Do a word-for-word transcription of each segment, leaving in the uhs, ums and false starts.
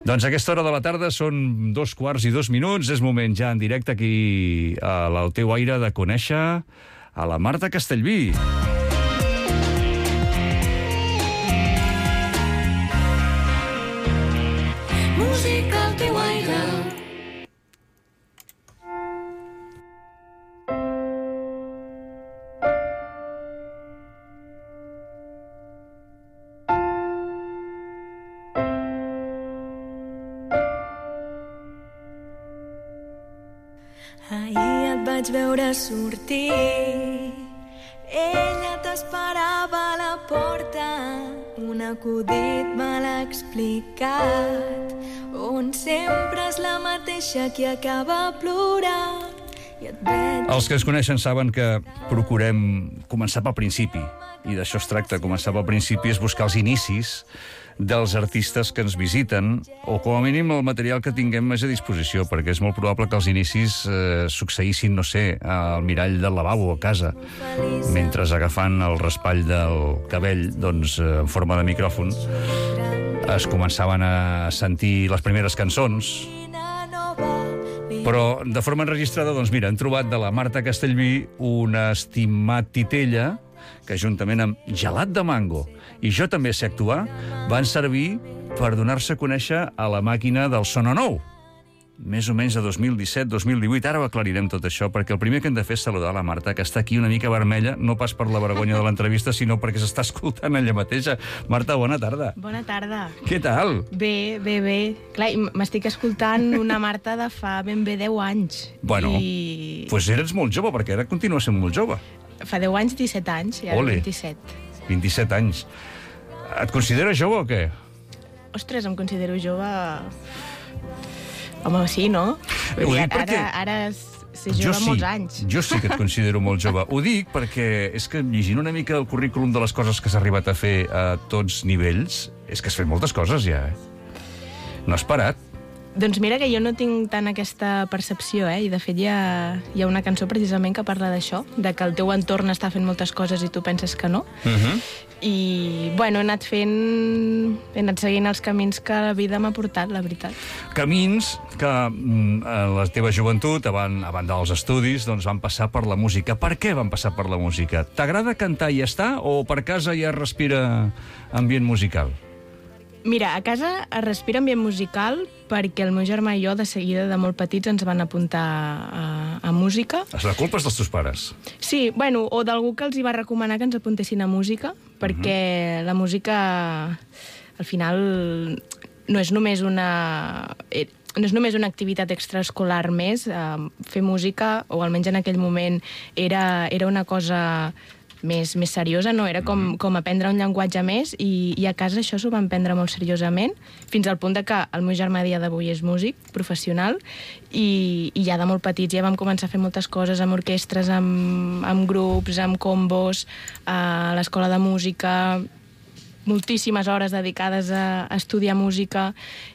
Doncs a aquesta hora de la tarda són dos quarts i dos minuts. És moment ja en directe aquí al teu aire de conèixer a la Marta Castellví. Música al teu aire. Ahir et vaig veure sortir, ella t'esperava a la porta, un acudit me l'ha explicat, on sempre és la mateixa qui acaba plorant. I et veig... Els que es coneixen saben que procurem començar pel principi, i d'això es tracta. Començar pel principi és buscar els inicis dels artistes que ens visiten, o com a mínim el material que tinguem més a disposició, perquè és molt probable que els inicis eh, succeïssin, no sé, al mirall del lavabo a casa, mentre agafant el raspall del cabell, doncs, eh, en forma de micròfon, es començaven a sentir les primeres cançons. Però de forma enregistrada, doncs mira, hem trobat de la Marta Castellví un estimat titella que juntament amb Gelat de Mango i Jo també sé actuar van servir per donar-se a conèixer a la màquina del Sona Nou. Més o menys de dos mil disset dos mil divuit. Ara ho aclarirem tot això, perquè el primer que hem de fer és saludar la Marta, que està aquí una mica vermella, no pas per la vergonya de l'entrevista, sinó perquè s'està escoltant ella mateixa. Marta, bona tarda. Bona tarda. Què tal? Bé, bé, bé. Clar, m'estic escoltant una Marta de fa ben bé deu anys. Bueno, I... doncs eres molt jove, perquè ara continua sent molt jove. Fa deu anys, disset anys, i ara Ole. vint-i-set. vint-i-set anys. Et consideres jove o què? Ostres, em considero jove... Home, sí, no? Ho dic ara, perquè... ara, ara ser jove sí, molts anys. Jo sí que et considero molt jove. Ho dic perquè és que llegint una mica el currículum de les coses que s'ha arribat a fer a tots nivells, és que has fet moltes coses ja, eh? No has parat. Doncs mira que jo no tinc tant aquesta percepció, eh? I de fet hi ha, hi ha una cançó precisament que parla d'això, de que el teu entorn està fent moltes coses i tu penses que no. Uh -huh. I, bueno, he anat fent... he anat seguint els camins que la vida m'ha portat, la veritat. Camins que mm, en la teva joventut, abans, abans dels estudis, doncs van passar per la música. Per què van passar per la música? T'agrada cantar i ja està? O per casa ja respira ambient musical? Mira, a casa es respira ambient musical perquè el meu germà i jo, de seguida, de molt petits, ens van apuntar a, a música. La culpa és dels teus pares. Sí, bueno, o d'algú que els hi va recomanar que ens apuntessin a música, perquè uh-huh. la música, al final, no és només una... no és només una activitat extraescolar més. Eh, fer música, o almenys en aquell moment, era, era una cosa... Més, més seriosa, no? Era com, com aprendre un llenguatge més i, i a casa això s'ho van prendre molt seriosament, fins al punt de que el meu germà a dia d'avui és músic professional i, i ja de molt petits ja vam començar a fer moltes coses amb orquestres, amb, amb grups, amb combos, a l'escola de música, moltíssimes hores dedicades a, a estudiar música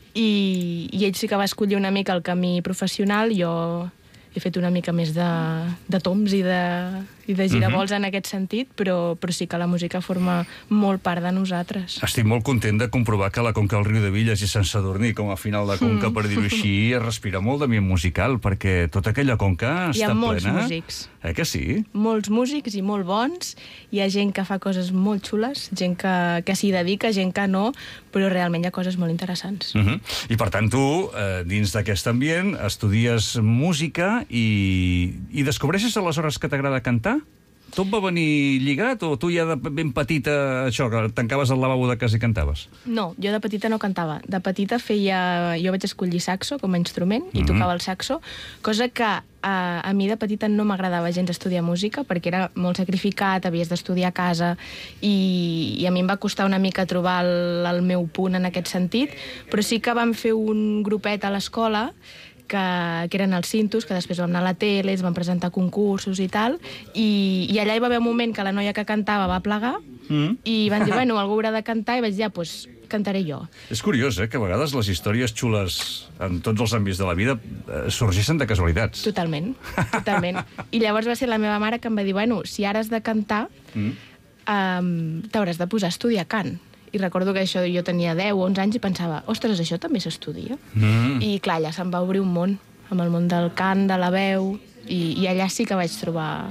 i, i ell sí que va escollir una mica el camí professional. Jo he fet una mica més de, de toms i de, i de giravolts uh-huh. en aquest sentit, però, però sí que la música forma molt part de nosaltres. Estic molt content de comprovar que la Conca del Riu de Villes i Sant Sadurní, com a final de conca, mm. per dir-ho així, es respira molt d'ambient musical, perquè tota aquella conca està plena. Hi ha molts plena. músics. Eh que sí? Molts músics i molt bons. Hi ha gent que fa coses molt xules, gent que, que s'hi dedica, gent que no, però realment hi ha coses molt interessants. Uh-huh. I per tant tu, eh, dins d'aquest ambient, estudies música i, i descobreixes aleshores que t'agrada cantar? Tot va venir lligat o tu ja de ben petita, això, que tancaves al lavabo de casa i cantaves? No, jo de petita no cantava. De petita feia... Jo vaig escollir saxo com a instrument i mm-hmm. tocava el saxo, cosa que a, a mi de petita no m'agradava gens estudiar música perquè era molt sacrificat, havies d'estudiar a casa i, i a mi em va costar una mica trobar el, el meu punt en aquest sentit, però sí que vam fer un grupet a l'escola que, que eren els Cintos, que després vam anar a la tele, es van presentar concursos i tal, i, i allà hi va haver un moment que la noia que cantava va plegar, mm. i van dir, bueno, algú haurà de cantar, i vaig dir, ja, doncs cantaré jo. És curiós, eh, que a vegades les històries xules en tots els àmbits de la vida eh, sorgeixen de casualitats. Totalment, totalment. I llavors va ser la meva mare que em va dir, bueno, si ara has de cantar, mm. um, t'hauràs de posar a estudiar cant. I recordo que això jo tenia deu o onze anys i pensava, ostres, això també s'estudia? Mm. I clar, allà se'm va obrir un món, amb el món del cant, de la veu, i, i allà sí que vaig trobar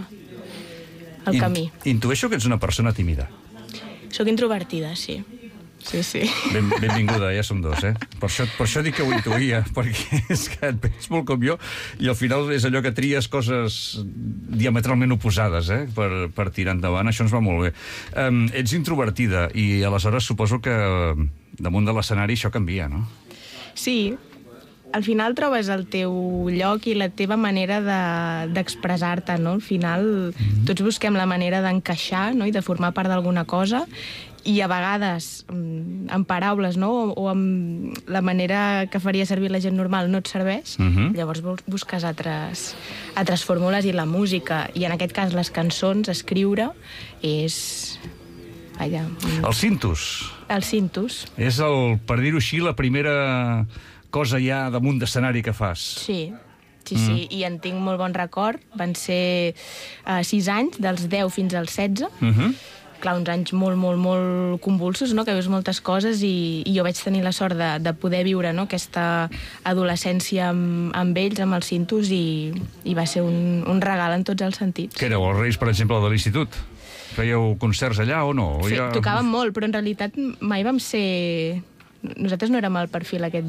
el camí. Intueixo que ets una persona tímida. Soc introvertida, sí. Sí, sí. Ben, benvinguda, ja som dos, eh? Per això, per això dic que ho intuïa, perquè és que et veig molt com jo i al final és allò que tries coses diametralment oposades, eh? Per, per tirar endavant, això ens va molt bé. Um, ets introvertida i aleshores suposo que damunt de l'escenari això canvia, no? Sí, al final trobes el teu lloc i la teva manera de, d'expressar-te, no? Al final mm-hmm. tots busquem la manera d'encaixar, no? I de formar part d'alguna cosa, i a vegades amb paraules, no? O, o amb la manera que faria servir la gent normal no et serveix, mm-hmm. llavors busques altres, altres fórmules, i la música, i en aquest cas les cançons, escriure, és... Allà, el cintus. El cintus. És, el, per dir-ho així, la primera cosa ja damunt d'escenari que fas. Sí, sí, sí, mm. i en tinc molt bon record. Van ser uh, sis anys, dels deu fins als setze. Mm-hmm. Clar, uns anys molt, molt, molt convulsos, no? Que veus moltes coses, i, i jo vaig tenir la sort de, de poder viure, no? Aquesta adolescència amb, amb ells, amb els cintus, i, i va ser un, un regal en tots els sentits. Que éreu els Reis, per exemple, de l'institut? Fèieu concerts allà o no? Sí, ja... tocàvem molt, però en realitat mai vam ser... Nosaltres no érem el perfil aquest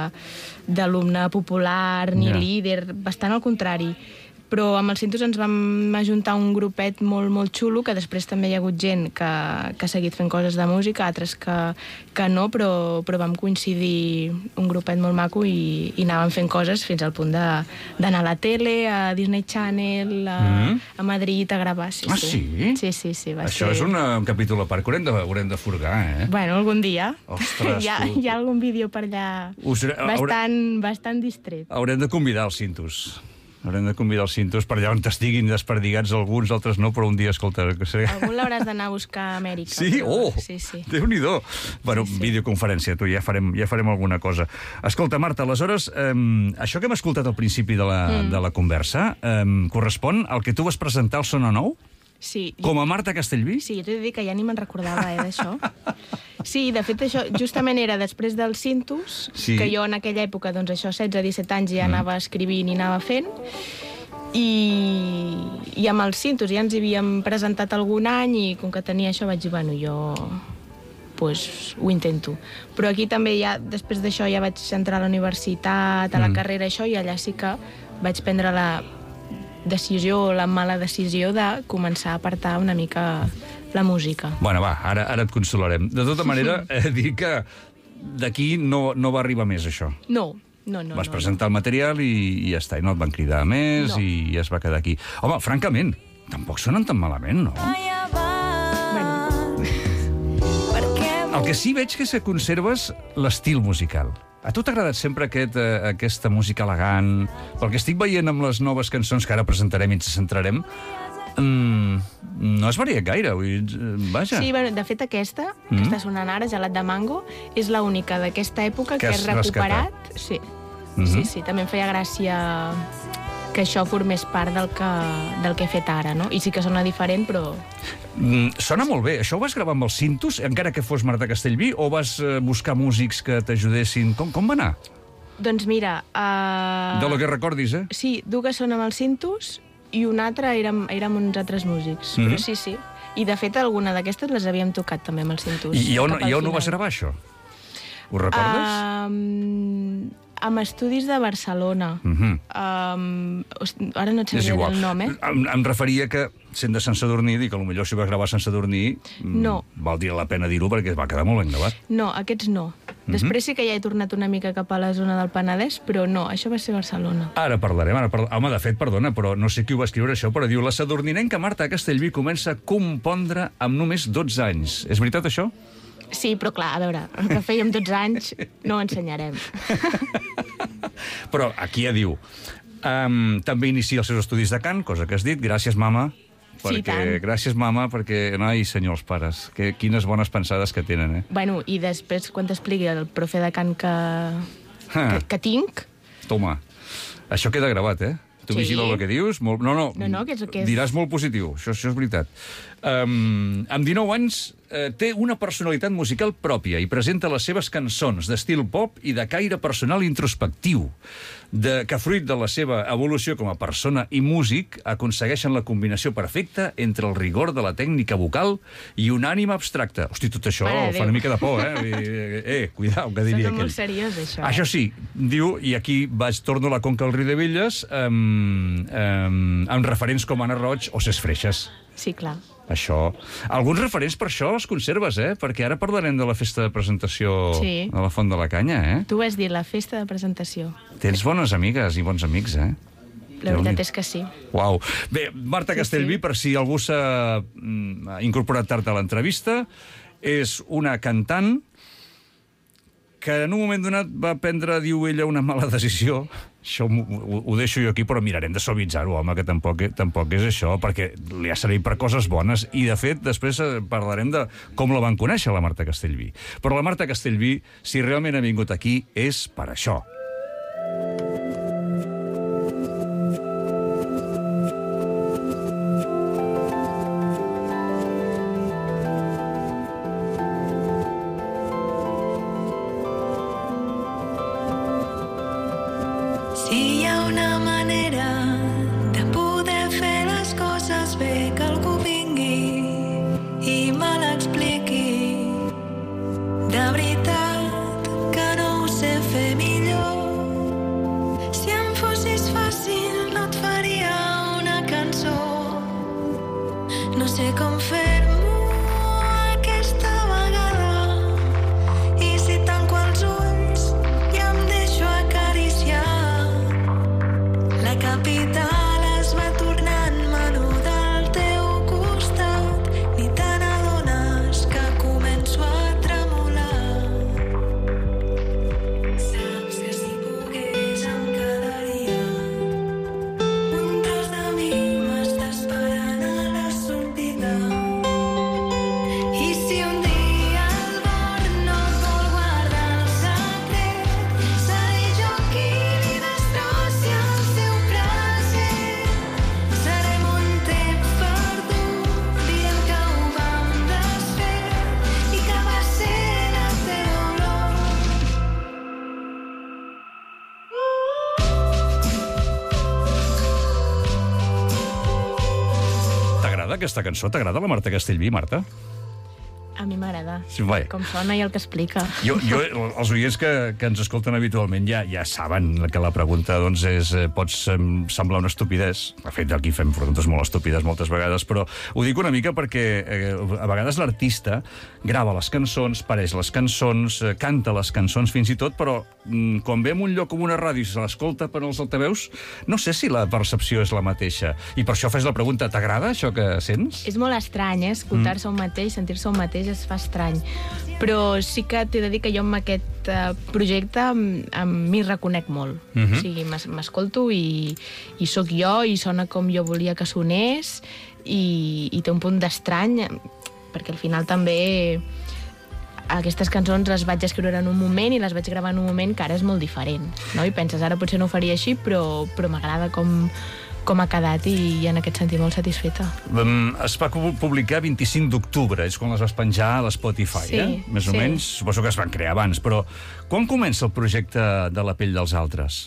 d'alumne popular ni yeah. líder, bastant al contrari. Però amb els cintus ens vam ajuntar un grupet molt, molt xulo, que després també hi ha hagut gent que, que ha seguit fent coses de música, altres que, que no, però, però vam coincidir un grupet molt maco i, i anàvem fent coses fins al punt d'anar a la tele, a Disney Channel, a, mm. a Madrid, a gravar. Sí, ah, sí? Sí? Sí, sí, sí. Va Això ser... és una, un capítol a part que haurem de, haurem de furgar, eh? Bueno, algun dia. Ostres, hi, ha, tu... hi ha algun vídeo per allà Us... bastant, bastant distret. Haurem de convidar els cintus. Haurem de convidar els cintus per allà on t'estiguin desperdigats alguns, altres no, però un dia, escolta... Que serà... Algun l'hauràs d'anar a buscar a Amèrica. Sí? Però... Oh! Sí, sí. Déu-n'hi-do! Bueno, sí, sí. videoconferència, tu, ja farem, ja farem alguna cosa. Escolta, Marta, aleshores, eh, això que hem escoltat al principi de la, mm. de la conversa eh, correspon al que tu vas presentar al Sona Nou? Sí. Com a Marta Castellví? Sí, t'he de dir que ja ni me'n recordava, eh, d'això. Sí, de fet, això justament era després del cintus, sí. Que jo en aquella època, doncs això, setze a disset anys, ja mm. anava escrivint i anava fent, i, i amb els cintus ja ens hi havíem presentat algun any, i com que tenia això vaig dir, bueno, jo pues, ho intento. Però aquí també ja, després d'això ja vaig entrar a la universitat, a la mm. carrera, això, i allà sí que vaig prendre la decisió, la mala decisió de començar a apartar una mica la música. Bueno, va, ara, ara et consolarem. De tota manera, eh, dir que d'aquí no, no va arribar més, això. No, no, no. Vas no, presentar no. el material i, i ja està, i no et van cridar més, no. I es va quedar aquí. Home, francament, tampoc sonen tan malament, no? Bueno. El que sí veig que és que conserves l'estil musical. A tu t'ha agradat sempre aquest, eh, aquesta música elegant? Pel que estic veient amb les noves cançons que ara presentarem i ens centrarem, mm, no has variat gaire, vull dir, vaja. Sí, bueno, de fet aquesta, mm. que està sonant ara, Gelat de Mango, és l'única d'aquesta època que, que he recuperat. Rescatat. Sí. Mm-hmm. Sí, sí, també em feia gràcia que això formés part del que, del que he fet ara, no? I sí que sona diferent, però... Mm, sona molt bé. Això ho vas gravar amb els cintus, encara que fos Marta Castellví, o vas eh, buscar músics que t'ajudessin? Com, com va anar? Doncs mira... Uh... De lo que recordis, eh? Sí, dues són amb els cintus i una altra érem, érem uns altres músics. Mm-hmm. Però sí, sí. I de fet alguna d'aquestes les havíem tocat també amb els cintus. I, i on, i on ho vas gravar, això? Ho recordes? Um, amb estudis de Barcelona. Uh-huh. um, ara no et sabria dir el nom, eh? Em, em referia que, sent de Sant Sadurní, dic que potser si vas gravar a Sant Sadurní, no. Valdria la pena dir-ho perquè va quedar molt ben gravat. No, aquests no. Uh-huh. Després sí que ja he tornat una mica cap a la zona del Penedès, però no, això va ser Barcelona. Ara parlarem, ara parlarem. Home, de fet, perdona, però no sé qui ho va escriure això, però diu, la sadurninenca Marta Castellví comença a compondre amb només dotze anys. És veritat, això? Sí, però clar, a veure, el que fèiem dotze anys no ho ensenyarem. Però aquí ja diu, um, també inicia els seus estudis de cant, cosa que has dit, gràcies, mama. Perquè, sí, tant. Gràcies, mama, perquè... Ai, senyor, els pares, que, quines bones pensades que tenen, eh? Bueno, i després, quan t'expliqui el profe de cant que, que, que tinc... Toma, això queda gravat, eh? Tu sí. Vigila el que dius. Molt... No, no, no, no que és, que és... diràs molt positiu, això, això és veritat. Um, amb dinou anys eh, té una personalitat musical pròpia i presenta les seves cançons d'estil pop i de caire personal introspectiu, de, que fruit de la seva evolució com a persona i músic aconsegueixen la combinació perfecta entre el rigor de la tècnica vocal i una ànima abstracta. Hosti, tot això Mare fa Déu. una mica de por, eh? Eh, eh cuidao, que diria Sona aquell. molt seriós, això. Això sí, diu, i aquí vaig, torno a la Conca del Riu de Velles, amb, amb, amb referents com Anna Roig o Ses Freixes. Sí, clar. Això. Alguns referents per això els conserves, eh? Perquè ara parlarem de la festa de presentació Sí. a la Font de la Canya, eh? Tu vas dir la festa de presentació. Tens bones amigues i bons amics, eh? La veritat és que sí. Uau. Bé, Marta Sí, Castellví, sí. per si algú s'ha mm, incorporat tard a l'entrevista, és una cantant que en un moment donat va prendre, diu ella, una mala decisió. Això ho, ho, ho deixo jo aquí, però mirarem de suavitzar-ho, home, que tampoc, tampoc és això, perquè li ha servit per coses bones. I, de fet, després parlarem de com la van conèixer, la Marta Castellví. Però la Marta Castellví, si realment ha vingut aquí, és per això. Si hi ha una manera de poder fer les coses bé, que algú vingui i me l'expliqui. De veritat que no ho sé fer millor. Si em fossis fàcil no et faria una cançó. No sé com fer-m'ho aquesta vegada. I si tanco els ulls ja em deixo acariciar. La capital es va tornant menuda al teu costat. Ni te n'adones que començo a tremolar. Saps que si pogués em quedaria un tros de mi m'està esperant a la sortida. I si un dia el bord no et vol guardar el secret, seré jo qui li destrossi el seu plaer. Serem un temps perdut, dient que ho vam desfer i que va ser la teva olor. T'agrada aquesta cançó? T'agrada la Marta Castellví, Marta? A mi m'agrada. Sí, vai. Com sona i el que explica. Jo, jo, els oients que, que ens escolten habitualment ja ja saben que la pregunta doncs, és, eh, pot sem- semblar una estupidesa. De fet, aquí fem preguntes molt estúpides moltes vegades, però ho dic una mica perquè eh, a vegades l'artista grava les cançons, pareix les cançons, eh, canta les cançons fins i tot, però mm, quan ve en un lloc com una ràdio i se l'escolta per als altaveus, no sé si la percepció és la mateixa. I per això fes la pregunta, t'agrada això que sents? És molt estrany, eh? Escoltar-se un mateix, sentir-se un mateix es fa estrany. Però sí que t'he de dir que jo amb aquest uh, projecte m- em- m'hi reconec molt. Mhm. O sigui, m'es- m'escolto i, i sóc jo i sona com jo volia que sonés i, i té un punt d'estrany perquè al final també aquestes cançons les vaig escriure en un moment i les vaig gravar en un moment que ara és molt diferent, no? I penses, ara potser no ho faria així, però, però m'agrada com, com ha quedat i, i en aquest sentit molt satisfeta. Um, es va pu- publicar vint-i-cinc d'octubre, és quan les vas penjar a l'Spotify, Sí, eh? Més o sí. menys, suposo que es van crear abans, però quan comença el projecte de La pell dels altres?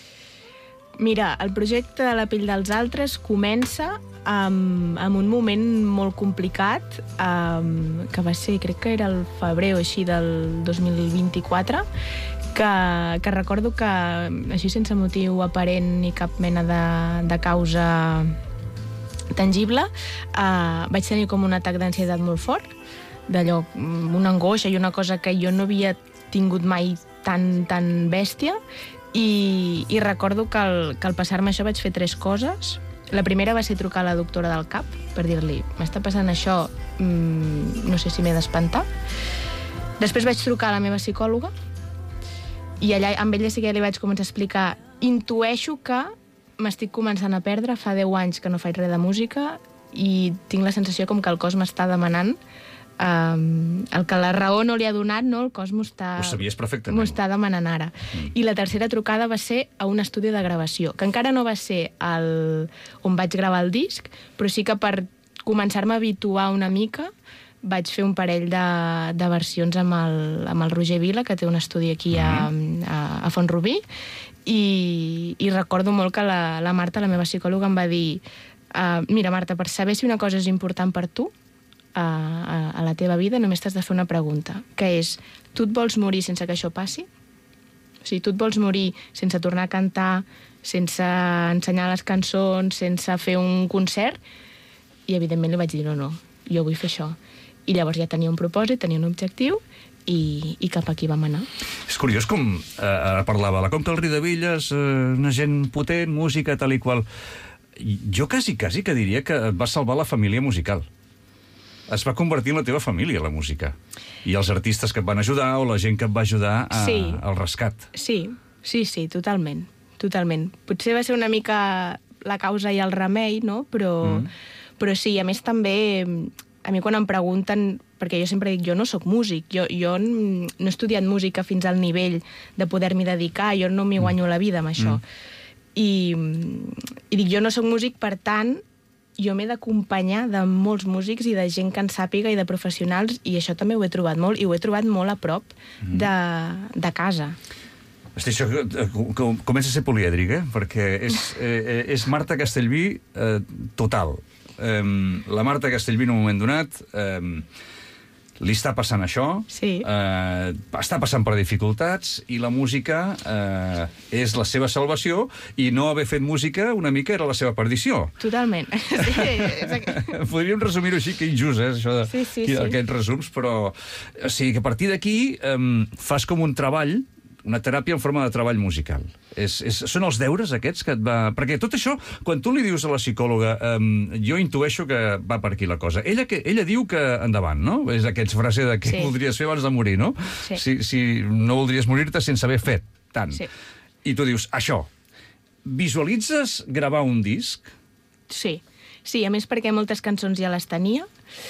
Mira, el projecte de La pell dels altres comença amb, amb un moment molt complicat, um, que va ser, crec que era el febrer o així del dos mil vint-i-quatre, que, que recordo que, així sense motiu aparent ni cap mena de, de causa tangible, uh, vaig tenir com un atac d'ansietat molt fort, d'allò, una angoixa i una cosa que jo no havia tingut mai tan, tan bèstia, i, i recordo que al, que al passar-me això vaig fer tres coses. La primera va ser trucar a la doctora del cap per dir-li, m'està passant això, mmm, no sé si m'he d'espantar. Després vaig trucar a la meva psicòloga i allà amb ella sí que li vaig començar a explicar, intueixo que m'estic començant a perdre, fa deu anys que no faig res de música i tinc la sensació com que el cos m'està demanant um, el que la raó no li ha donat, no? El cos m'ho està, Ho sabies perfectament. m'ho està demanant ara. Mm. I la tercera trucada va ser a un estudi de gravació, que encara no va ser el, on vaig gravar el disc, però sí que per començar-me a habituar una mica vaig fer un parell de, de versions amb el, amb el Roger Vila, que té un estudi aquí a, a, a Font-rubí, i, i recordo molt que la, la Marta, la meva psicòloga, em va dir uh, mira, Marta, per saber si una cosa és important per tu a, a, a la teva vida, només t'has de fer una pregunta, que és, tu et vols morir sense que això passi? O sigui, tu et vols morir sense tornar a cantar, sense ensenyar les cançons, sense fer un concert? I evidentment li vaig dir, no, no, jo vull fer això. I llavors ja tenia un propòsit, tenia un objectiu, i, i cap aquí vam anar. És curiós com eh, ara parlava la Conca del Riudebitlles, eh, una gent potent, música, tal i qual. Jo quasi, quasi que diria que et va salvar la família musical. Es va convertir en la teva família, la música. I els artistes que et van ajudar o la gent que et va ajudar a, sí. al rescat. Sí, sí, sí, totalment. Totalment. Potser va ser una mica la causa i el remei, no? Però, mm. però sí, a més també, a mi quan em pregunten, perquè jo sempre dic, jo no sóc músic, jo, jo no he estudiat música fins al nivell de poder-m'hi dedicar, jo no m'hi guanyo la vida amb això. Mm. I, I dic, jo no sóc músic, per tant, jo m'he d'acompanyar de molts músics i de gent que en sàpiga i de professionals, i això també ho he trobat molt, i ho he trobat molt a prop mm. de, de casa. Hosti, això comença a ser polièdric, eh? Perquè és, eh, és Marta Castellví eh, total. Eh, la Marta Castellví, en un moment donat, eh, li està passant això, sí. eh, està passant per dificultats, i la música eh, és la seva salvació, i no haver fet música una mica era la seva perdició. Totalment. Sí, podríem resumir-ho així, que injust, eh, això de, sí, sí, aquí, sí. aquests resums, però o sigui, que a partir d'aquí eh, fas com un treball, una teràpia en forma de treball musical. És, és, són els deures aquests que et va... Perquè tot això, quan tu li dius a la psicòloga, um, jo intueixo que va per aquí la cosa. Ella, que, ella diu que endavant, no? És aquests frase de què sí. voldries fer abans de morir, no? Sí. Si, si no voldries morir-te sense haver fet tant. Sí. I tu dius, això, visualitzes gravar un disc? Sí. Sí, a més perquè moltes cançons ja les tenia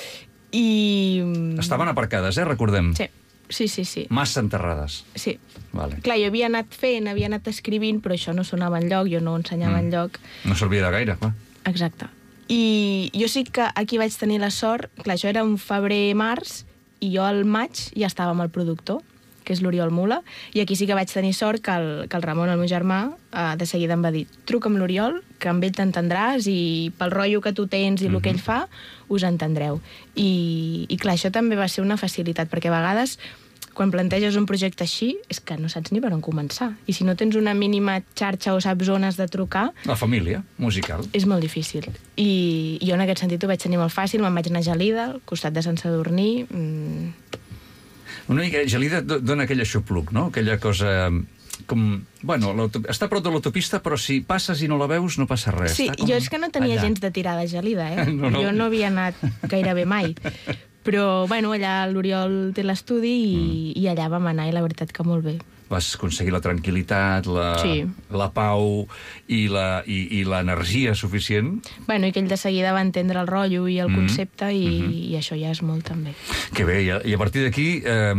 i... Estaven aparcades, eh? Recordem. Sí. Sí, sí, sí. Massa enterrades. Sí. Vale. Clar, jo havia anat fent, havia anat escrivint, però això no sonava enlloc, jo no ho ensenyava mm. enlloc. No servia de gaire, clar. Exacte. I jo sí que aquí vaig tenir la sort, clar, això era un febrer-març, i jo al maig ja estava amb el productor, que és l'Oriol Mula, i aquí sí que vaig tenir sort que el, que el Ramon, el meu germà, eh, de seguida em va dir, truca amb l'Oriol, que amb ell t'entendràs, i pel rotllo que tu tens i el mm-hmm. que ell fa, us entendreu. I, i clar, això també va ser una facilitat, perquè a vegades, quan planteges un projecte així, és que no saps ni per on començar. I si no tens una mínima xarxa o saps on has de trucar... La família musical. És molt difícil. I jo en aquest sentit ho vaig tenir molt fàcil, me'n vaig anar a Gelida, al costat de Sant Sadurní... Mm. Una mica, Gelida dona aquell aixopluc, no? Aquella cosa... com, bueno, està a prop de l'autopista, però si passes i no la veus, no passa res. Sí, com jo és que no tenia allà. gens de tirada a Gelida, eh? No, no. Jo no havia anat gairebé mai. Però, bueno, allà l'Oriol té l'estudi i, mm. i allà vam anar, i la veritat que molt bé. Vas aconseguir la tranquil·litat, la, sí. la pau i la, i, i l'energia suficient. Bueno, i que ell de seguida va entendre el rotllo i el mm. concepte, i, mm-hmm. i això ja és molt, també. Que bé, i a, i a partir d'aquí eh,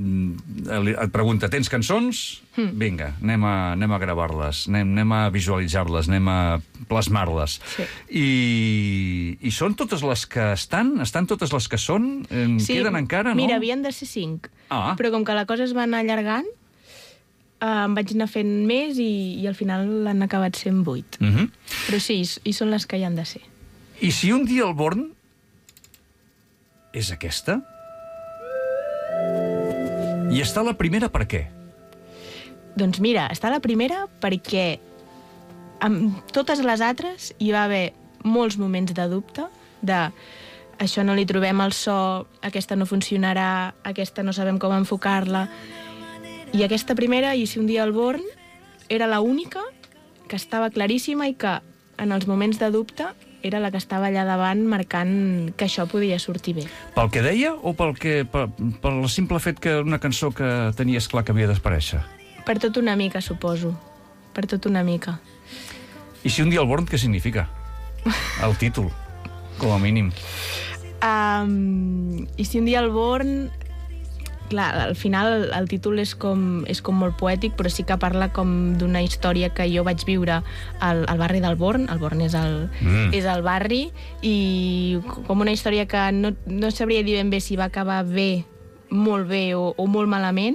et pregunta, tens cançons? Mm. Vinga, anem a, anem a gravar-les, anem, anem a visualitzar-les, anem a plasmar-les. Sí. I, I són totes les que estan? Estan totes les que són? En sí. Queden encara, no? Mira, havien de ser cinc. Ah. Però com que la cosa es va anar allargant, Uh, em vaig anar fent més i, i al final l'han acabat sent vuit. Mm-hmm. Però sí, i són les que hi han de ser. I si un dia el Born és aquesta? I està la primera per què? Doncs mira, està la primera perquè amb totes les altres hi va haver molts moments de dubte, de això no li trobem el so, aquesta no funcionarà, aquesta no sabem com enfocar-la... I aquesta primera, I si un dia el Born, era la única que estava claríssima i que, en els moments de dubte, era la que estava allà davant marcant que això podia sortir bé. Pel que deia o pel que per, per el simple fet que una cançó que tenies clar que havia desaparèixer? Per tot una mica, suposo. Per tot una mica. I si un dia el Born, què significa? El títol, com a mínim. Um, I si un dia el Born... clar, al final el títol és com, és com molt poètic, però sí que parla com d'una història que jo vaig viure al, al barri del Born. El Born és el, mm. és el barri, i com una història que no, no sabria dir ben bé si va acabar bé, molt bé o, o molt malament,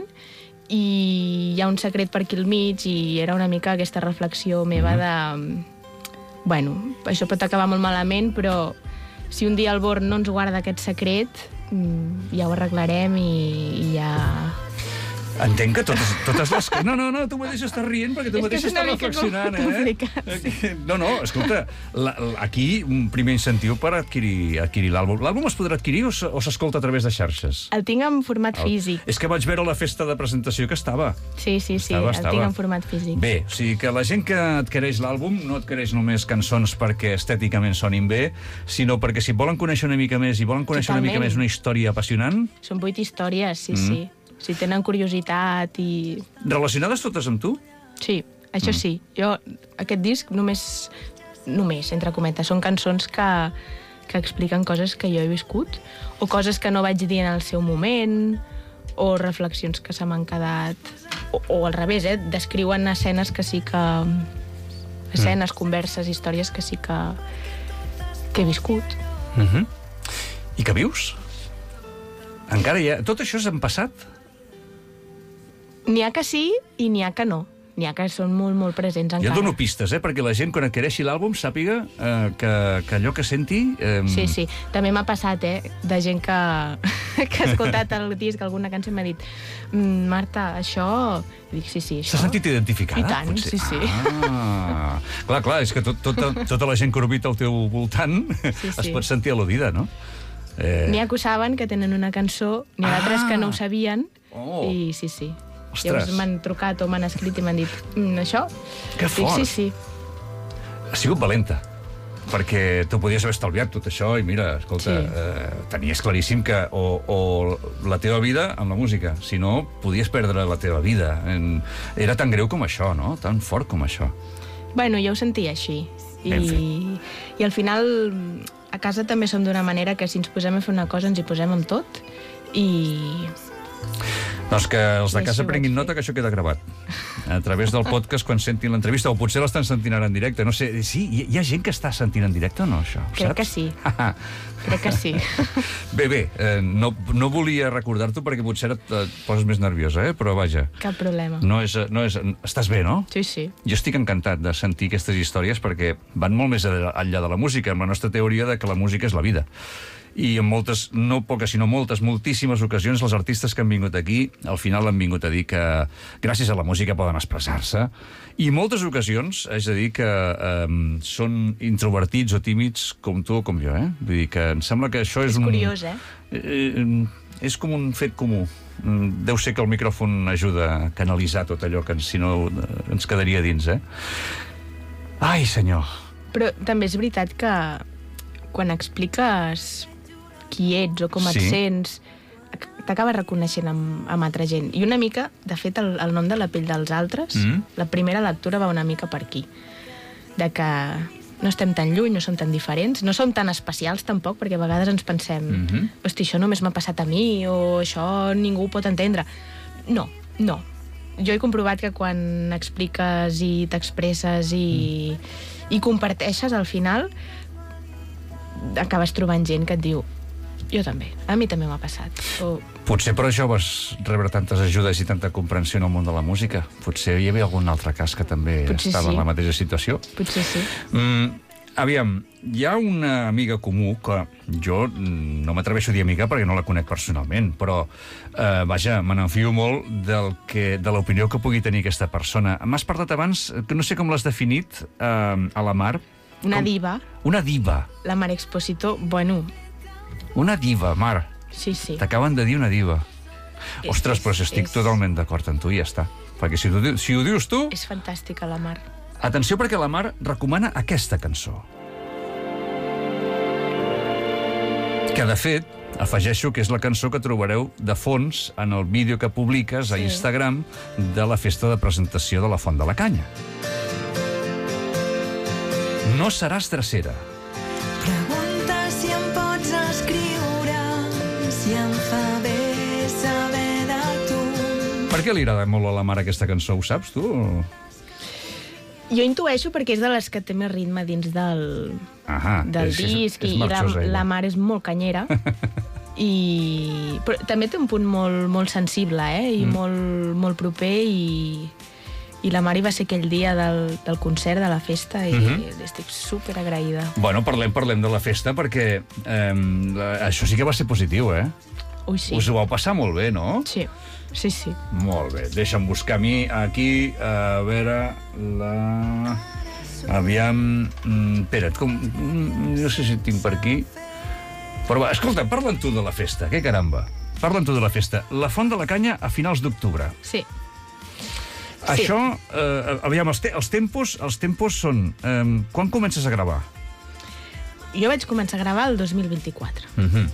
i hi ha un secret per aquí al mig, i era una mica aquesta reflexió meva mm. de... Bueno, això pot acabar molt malament, però si un dia el Born no ens guarda aquest secret, ja ho arreglarem i, i ja... Entenc que totes, totes les... No, no, no, tu mateix estàs rient perquè tu mateix estàs reflexionant, eh? Sí. No, no, escolta, la, aquí un primer incentiu per adquirir, adquirir l'àlbum. L'àlbum es podrà adquirir o s'escolta a través de xarxes? El tinc en format el... físic. És que vaig veure la festa de presentació que estava. Sí, sí, sí, estava, el estava. tinc en format físic. Bé, o sigui que la gent que adquireix l'àlbum no adquireix només cançons perquè estèticament sonin bé, sinó perquè si volen conèixer una mica més i volen conèixer Totalment. una mica més una història apassionant... Són vuit històries, sí, mm. sí. Si tenen curiositat i... Relacionades totes amb tu? Sí, això mm. sí. Jo, aquest disc només, només, entre cometes, són cançons que, que expliquen coses que jo he viscut, o coses que no vaig dir en el seu moment, o reflexions que se m'han quedat... O, o al revés, eh? Descriuen escenes que sí que... Escenes, mm. converses, històries que sí que... que he viscut. Mm-hmm. I que vius? Encara hi ha... Tot això és en passat? N'hi ha que sí i n'hi ha que no. N'hi ha que són molt, molt presents encara. Jo dono pistes, eh, perquè la gent, quan adquireixi l'àlbum, sàpiga eh, que, que allò que senti... Eh... Sí, sí. També m'ha passat, eh, de gent que, que ha escoltat el disc, alguna cançó m'ha dit mm, Marta, això... I dic, sí, sí, això... S'ha sentit identificada? I tant, potser? sí, sí. Ah, clar, clar, és que tot, tota, tota la gent que orbita al teu voltant sí, sí. es pot sentir al·ludida, no? Eh... N'hi ha que ho saben, que tenen una cançó, n'hi ha d'altres ah. que no ho sabien, oh. i sí, sí. Ostres. Llavors m'han trucat o m'han escrit i m'han dit mm, això? Que fort! Dic, sí, sí. Ha sigut valenta, perquè tu podies haver estalviat tot això i mira, escolta, sí. eh, tenies claríssim que o, o la teva vida amb la música, si no, podies perdre la teva vida. En... Era tan greu com això, no? Tan fort com això. Bueno, jo ho sentia així. I, I al final, a casa també som d'una manera que si ens posem a fer una cosa ens hi posem amb tot i... Doncs que els de casa prenguin nota que això queda gravat. A través del podcast, quan sentin l'entrevista, o potser l'estan sentint ara en directe. No sé, sí, hi ha gent que està sentint en directe o no, això? Crec saps? que sí. Crec que sí. Bé, bé, eh, no, no volia recordar-t'ho perquè potser et, et poses més nerviosa, eh? Però vaja. Cap problema. No és, no és, estàs bé, no? Sí, sí. Jo estic encantat de sentir aquestes històries perquè van molt més enllà de la música, amb la nostra teoria de que la música és la vida. I en moltes, no poques, sinó moltes, moltíssimes ocasions, els artistes que han vingut aquí, al final han vingut a dir que gràcies a la música poden expressar-se. I en moltes ocasions, és a dir, que eh, són introvertits o tímids com tu o com jo, eh? Vull dir que em sembla que això és, és un... És curiós, eh? eh? És com un fet comú. Deu ser que el micròfon ajuda a canalitzar tot allò que, si no, ens quedaria dins, eh? Ai, senyor! Però també és veritat que quan expliques qui ets o com et sí. sents, t'acabes reconeixent amb, amb altra gent. I una mica, de fet, el, el nom de La pell dels altres, mm. la primera lectura va una mica per aquí. De que no estem tan lluny, no som tan diferents, no som tan especials tampoc, perquè a vegades ens pensem mm-hmm. hosti, això només m'ha passat a mi, o això ningú ho pot entendre. No, no. Jo he comprovat que quan expliques i t'expresses i, mm. i comparteixes, al final acabes trobant gent que et diu jo també, a mi també m'ha passat. O... Potser per això vas rebre tantes ajudes i tanta comprensió en el món de la música. Potser hi havia algun altre cas que també Potser estava sí. en la mateixa situació. Potser sí. Mm, aviam, hi ha una amiga comú que jo no m'atreveixo a dir amiga perquè no la conec personalment, però, eh, vaja, me n'enfio molt del que, de l'opinió que pugui tenir aquesta persona. M'has parlat abans, que no sé com l'has definit, eh, a la Mar. Una com... diva. Una diva. La Mar Expositor, bueno... Una diva, Mar. Sí, sí. T'acaben de dir una diva. És, Ostres, però estic és... totalment d'acord amb tu i ja està. Perquè si, tu, si ho dius tu... És fantàstica, la Mar. Atenció, perquè la Mar recomana aquesta cançó. Que, de fet, afegeixo que és la cançó que trobareu de fons en el vídeo que publiques a sí. Instagram de la festa de presentació de la Font de la Canya. No seràs drecera. Pregunta si em pots escriure, si em fa bé saber de què li agrada molt a la mare aquesta cançó, ho saps, tu? Jo intueixo perquè és de les que té més ritme dins del, Ahà, del és, disc, és, és i la, marxosa, ella. la mare és molt canyera. I... Però també té un punt molt, molt sensible, eh? I mm. molt, molt proper, i... I la Mari va ser aquell dia del, del concert, de la festa, i mm-hmm. estic super agraïda. Bueno, parlem, parlem de la festa, perquè eh, això sí que va ser positiu, eh? Ui, sí. Us ho vau passar molt bé, no? Sí, sí, sí. Molt bé. Deixa'm buscar a mi aquí, a veure, la... Aviam... Mm, espera't, com... No sé si tinc per aquí. Però va, escolta, parla'n tu de la festa, que caramba. Parla'n tu de la festa. La Font de la Canya a finals d'octubre. Sí. Això, eh, aviam, els, te els tempos els tempos són... Eh, quan comences a gravar? Jo vaig començar a gravar el dos mil vint-i-quatre. Mhm.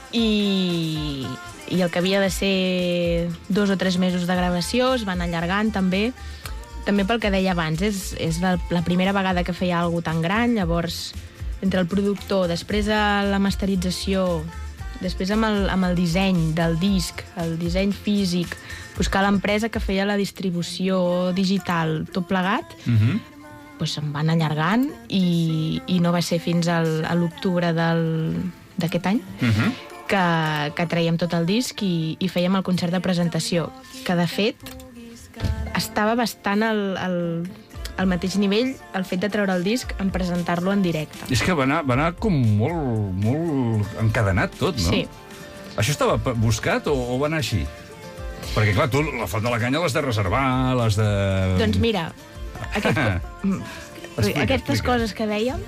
I, I el que havia de ser dos o tres mesos de gravació es van allargant, també. També pel que deia abans, és, és la, la primera vegada que feia alguna tan gran, llavors, entre el productor, després a la masterització, després amb el, amb el disseny del disc, el disseny físic, buscar l'empresa que feia la distribució digital, tot plegat, Mhm. doncs se'n van allargant, i, i no va ser fins al, a l'octubre d'aquest any Mhm. que, que traiem tot el disc i, i fèiem el concert de presentació, que de fet estava bastant al, al, al mateix nivell el fet de treure el disc en presentar-lo en directe. És que va anar, va anar com molt, molt encadenat tot, no? Sí. Això estava pe- buscat o, o va anar així? Perquè, clar, tu la Font de la Canya l'has de reservar, l'has de... Doncs mira, aquest, Explica, aquestes explica. coses que dèiem,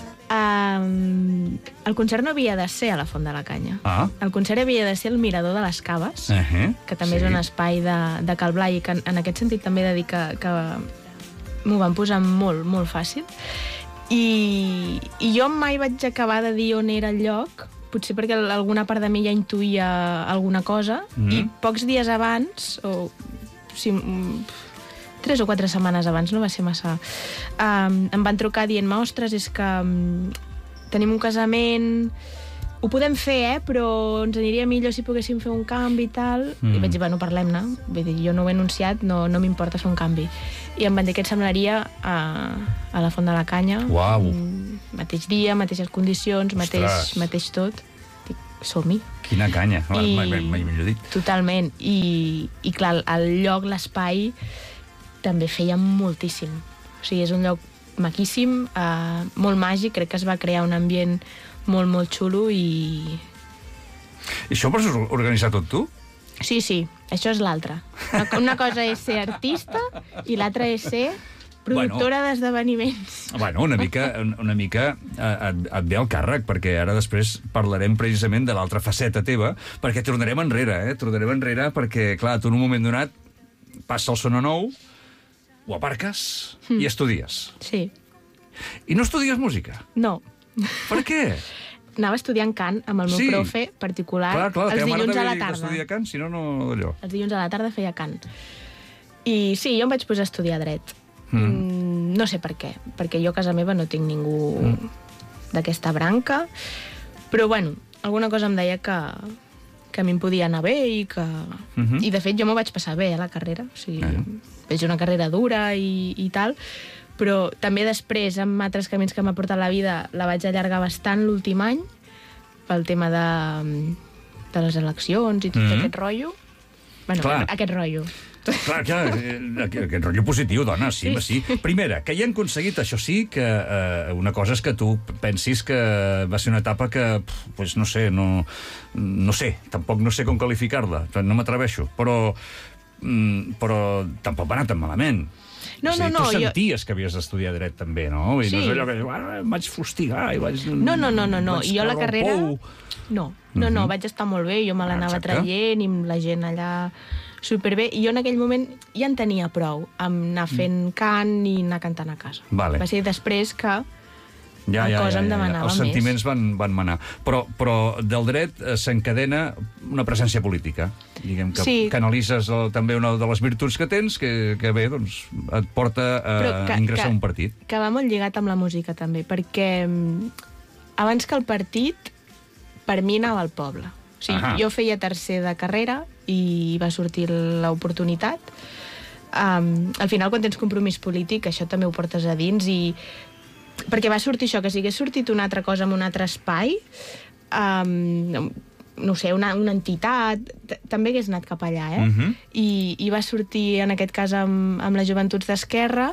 um, el concert no havia de ser a la Font de la Canya. Ah. El concert havia de ser el Mirador de les Caves, Uh -huh. que també sí. és un espai de, de Cal Blai, i que en, en aquest sentit també he de dir que, que m'ho van posar molt, molt fàcil. I, I jo mai vaig acabar de dir on era el lloc, potser perquè alguna part de mi ja intuïa alguna cosa, Mm. i pocs dies abans, o sí, mm, tres o quatre setmanes abans, no va ser massa, um, em van trucar dient-me, ostres, és que um, tenim un casament, ho podem fer, eh, però ens aniria millor si poguéssim fer un canvi i tal. Mm. I vaig dir, bueno, parlem-ne. Vull dir, jo no ho he anunciat, no, no m'importa fer un canvi. I em van dir que et semblaria a, a la Font de la Canya. Uau. Mm, mateix dia, mateixes condicions, mateix, Ostres. mateix tot. Dic, som-hi. Quina canya, I... mai, mai, mai millor dit. Totalment. I, i clar, el lloc, l'espai, també feia moltíssim. O sigui, és un lloc maquíssim, eh, molt màgic, crec que es va crear un ambient molt, molt xulo i... I això ho pots organitzar tot tu? Sí, sí, això és l'altre. Una, una cosa és ser artista i l'altra és ser productora bueno, d'esdeveniments. Bueno, una mica, una mica eh, et, et ve al càrrec, perquè ara després parlarem precisament de l'altra faceta teva, perquè tornarem enrere, eh? Tornarem enrere perquè, clar, tu en un moment donat passa el Sona Nou, ho aparques mm. i estudies. Sí. I no estudies música? No. Per què? Anava estudiant cant amb el meu Sí. profe particular, Clar, clar, la els teva mare dilluns a t'havia la dit que tarda. estudia cant, si no, no allò. Els dilluns a la tarda feia cant. I sí, jo em vaig posar a estudiar dret. Mm. Mm, no sé per què, perquè jo a casa meva no tinc ningú mm. d'aquesta branca, però bueno, alguna cosa em deia que, que a mi em podia anar bé i que... Mhm. I de fet jo m'ho vaig passar bé a la carrera, o sigui, Eh. veig una carrera dura i, i tal, però també després, amb altres camins que m'ha portat la vida, la vaig allargar bastant l'últim any, pel tema de, de les eleccions i tot Mhm. aquest rotllo. Bueno, Clar. aquest rotllo. Clar, clar, eh, aquest, aquest rotllo positiu, dona, sí, sí. sí. Primera, que hi han aconseguit, això sí, que eh, una cosa és que tu pensis que va ser una etapa que, pf, pues, no sé, no, no sé, tampoc no sé com qualificar-la, no m'atreveixo, però, mm, però tampoc va anar tan malament. No, És a dir, no, no, tu jo- senties que havies d'estudiar dret també, no? I Sí. no és allò que bueno, em vaig fustigar i vaig... No, no, no, no, no. vaig I jo a la caure al carrera... pou. No, no, no, vaig estar molt bé, jo me l'anava Exacte. traient i amb la gent allà superbé, i jo en aquell moment ja en tenia prou amb anar fent cant i anar cantant a casa. Vale. Va ser després que Ja, el ja, cos ja, em ja, ja. demanava Els més. sentiments van, van manar. Però, però del dret eh, s'encadena una presència política. Diguem que Sí. canalitzes el, també una de les virtuts que tens, que, que bé, doncs, et porta a Però que- ingressar que- a un partit. que va molt lligat amb la música també, perquè mm, abans que el partit, per mi anava al poble. O sigui, Ahà. jo feia tercer de carrera i va sortir l'oportunitat. Um, al final, quan tens compromís polític, això també ho portes a dins i... Perquè va sortir això, que si hagués sortit una altra cosa en un altre espai, um, no sé, una, una entitat, també hagués anat cap allà, eh? Mhm. I, I va sortir, en aquest cas, amb, amb les Joventuts d'Esquerra,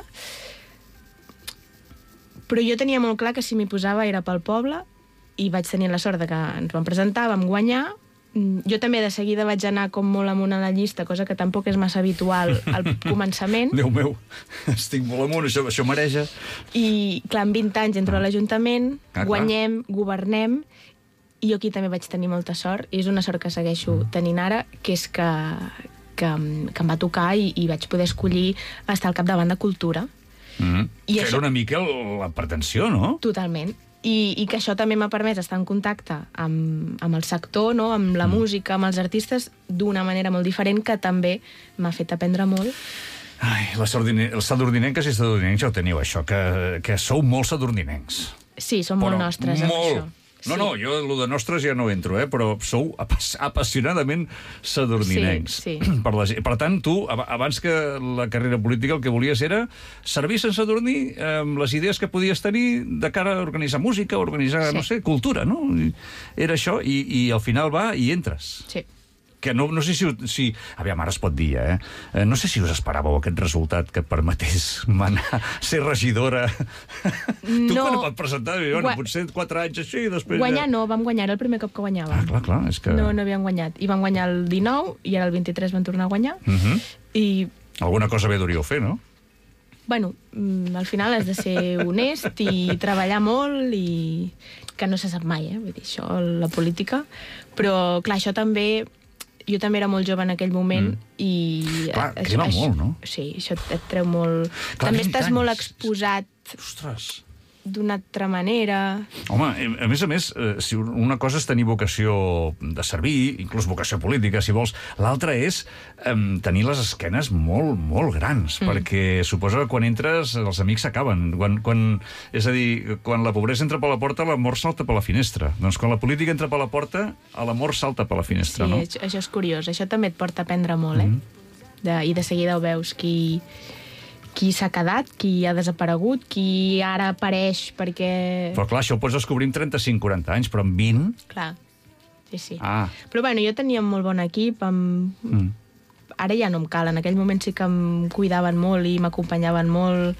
però jo tenia molt clar que si m'hi posava era pel poble i vaig tenir la sort de que ens vam presentar, vam guanyar. Jo també de seguida vaig anar com molt amunt a la llista, cosa que tampoc és massa habitual al començament. Déu meu, estic molt amunt, això, això mareja. I, clar, en vint anys entro a l'Ajuntament, Ah, clar. guanyem, governem, i jo aquí també vaig tenir molta sort, i és una sort que segueixo tenint ara, que és que, que, que em va tocar i, i vaig poder escollir estar al capdavant de Cultura. Mm. I que això- era una mica la pretensió, no? Totalment. I, i que això també m'ha permès estar en contacte amb, amb el sector, no? Amb la mm. música, amb els artistes, d'una manera molt diferent, que també m'ha fet aprendre molt. Ai, les sardine- els sadorninenques i sadorninencs ja ho teniu, això, que, que sou molt sadorninencs. Sí, són molt nostres amb molt. això. No, Sí. no, jo el de nostres ja no entro, eh? Però sou apas apassionadament sadorninencs. Sí, sí. Per, la, gent- per tant, tu, ab- abans que la carrera política, el que volies era servir sense adornir amb les idees que podies tenir de cara a organitzar música, organitzar, Sí. no sé, cultura, no? I era això, i, i al final va i entres. Sí. Que no, no sé si, si... Aviam, ara es pot dir, eh? Eh, No sé si us esperàveu aquest resultat que et permetés manar, ser regidora. Tu No. quan et vas presentar, bueno, Gua- potser quatre anys així, i després... Guanyar ja... no, vam guanyar, era el primer cop que guanyàvem. Ah, clar, clar, és que... No, no havíem guanyat. I vam guanyar el dinou, i ara el vint-i-tres vam tornar a guanyar. Mhm. I, Alguna cosa bé hauríeu fer, no? bueno, mm, al final has de ser honest i treballar molt i que no se sap mai, eh? Vull dir, això, la política. Però, clar, això també... Jo també era molt jove en aquell moment mm. i... Clar, això- crema això- molt, no? Sí, això et, et treu molt... Clar, també vint estàs anys. molt exposat Ostres... d'una altra manera. Home, a més a més, eh, si una cosa és tenir vocació de servir, inclús vocació política, si vols, l'altra és eh, tenir les esquenes molt, molt grans, mm. perquè suposa que quan entres els amics s'acaben. Quan, quan, és a dir, quan la pobresa entra per la porta, l'amor salta per la finestra. Doncs quan la política entra per la porta, l'amor salta per la finestra, Sí, no? això, això és curiós. Això també et porta a aprendre molt, eh? Mm. De, I de seguida ho veus, qui, qui s'ha quedat, qui ha desaparegut, qui ara apareix perquè... Però clar, això ho pots descobrir amb trenta-cinc quaranta anys, però amb vint... Clar, sí, sí. Ah. Però bueno, jo tenia un molt bon equip, amb... Mm. Ara ja no em cal, en aquell moment sí que em cuidaven molt i m'acompanyaven molt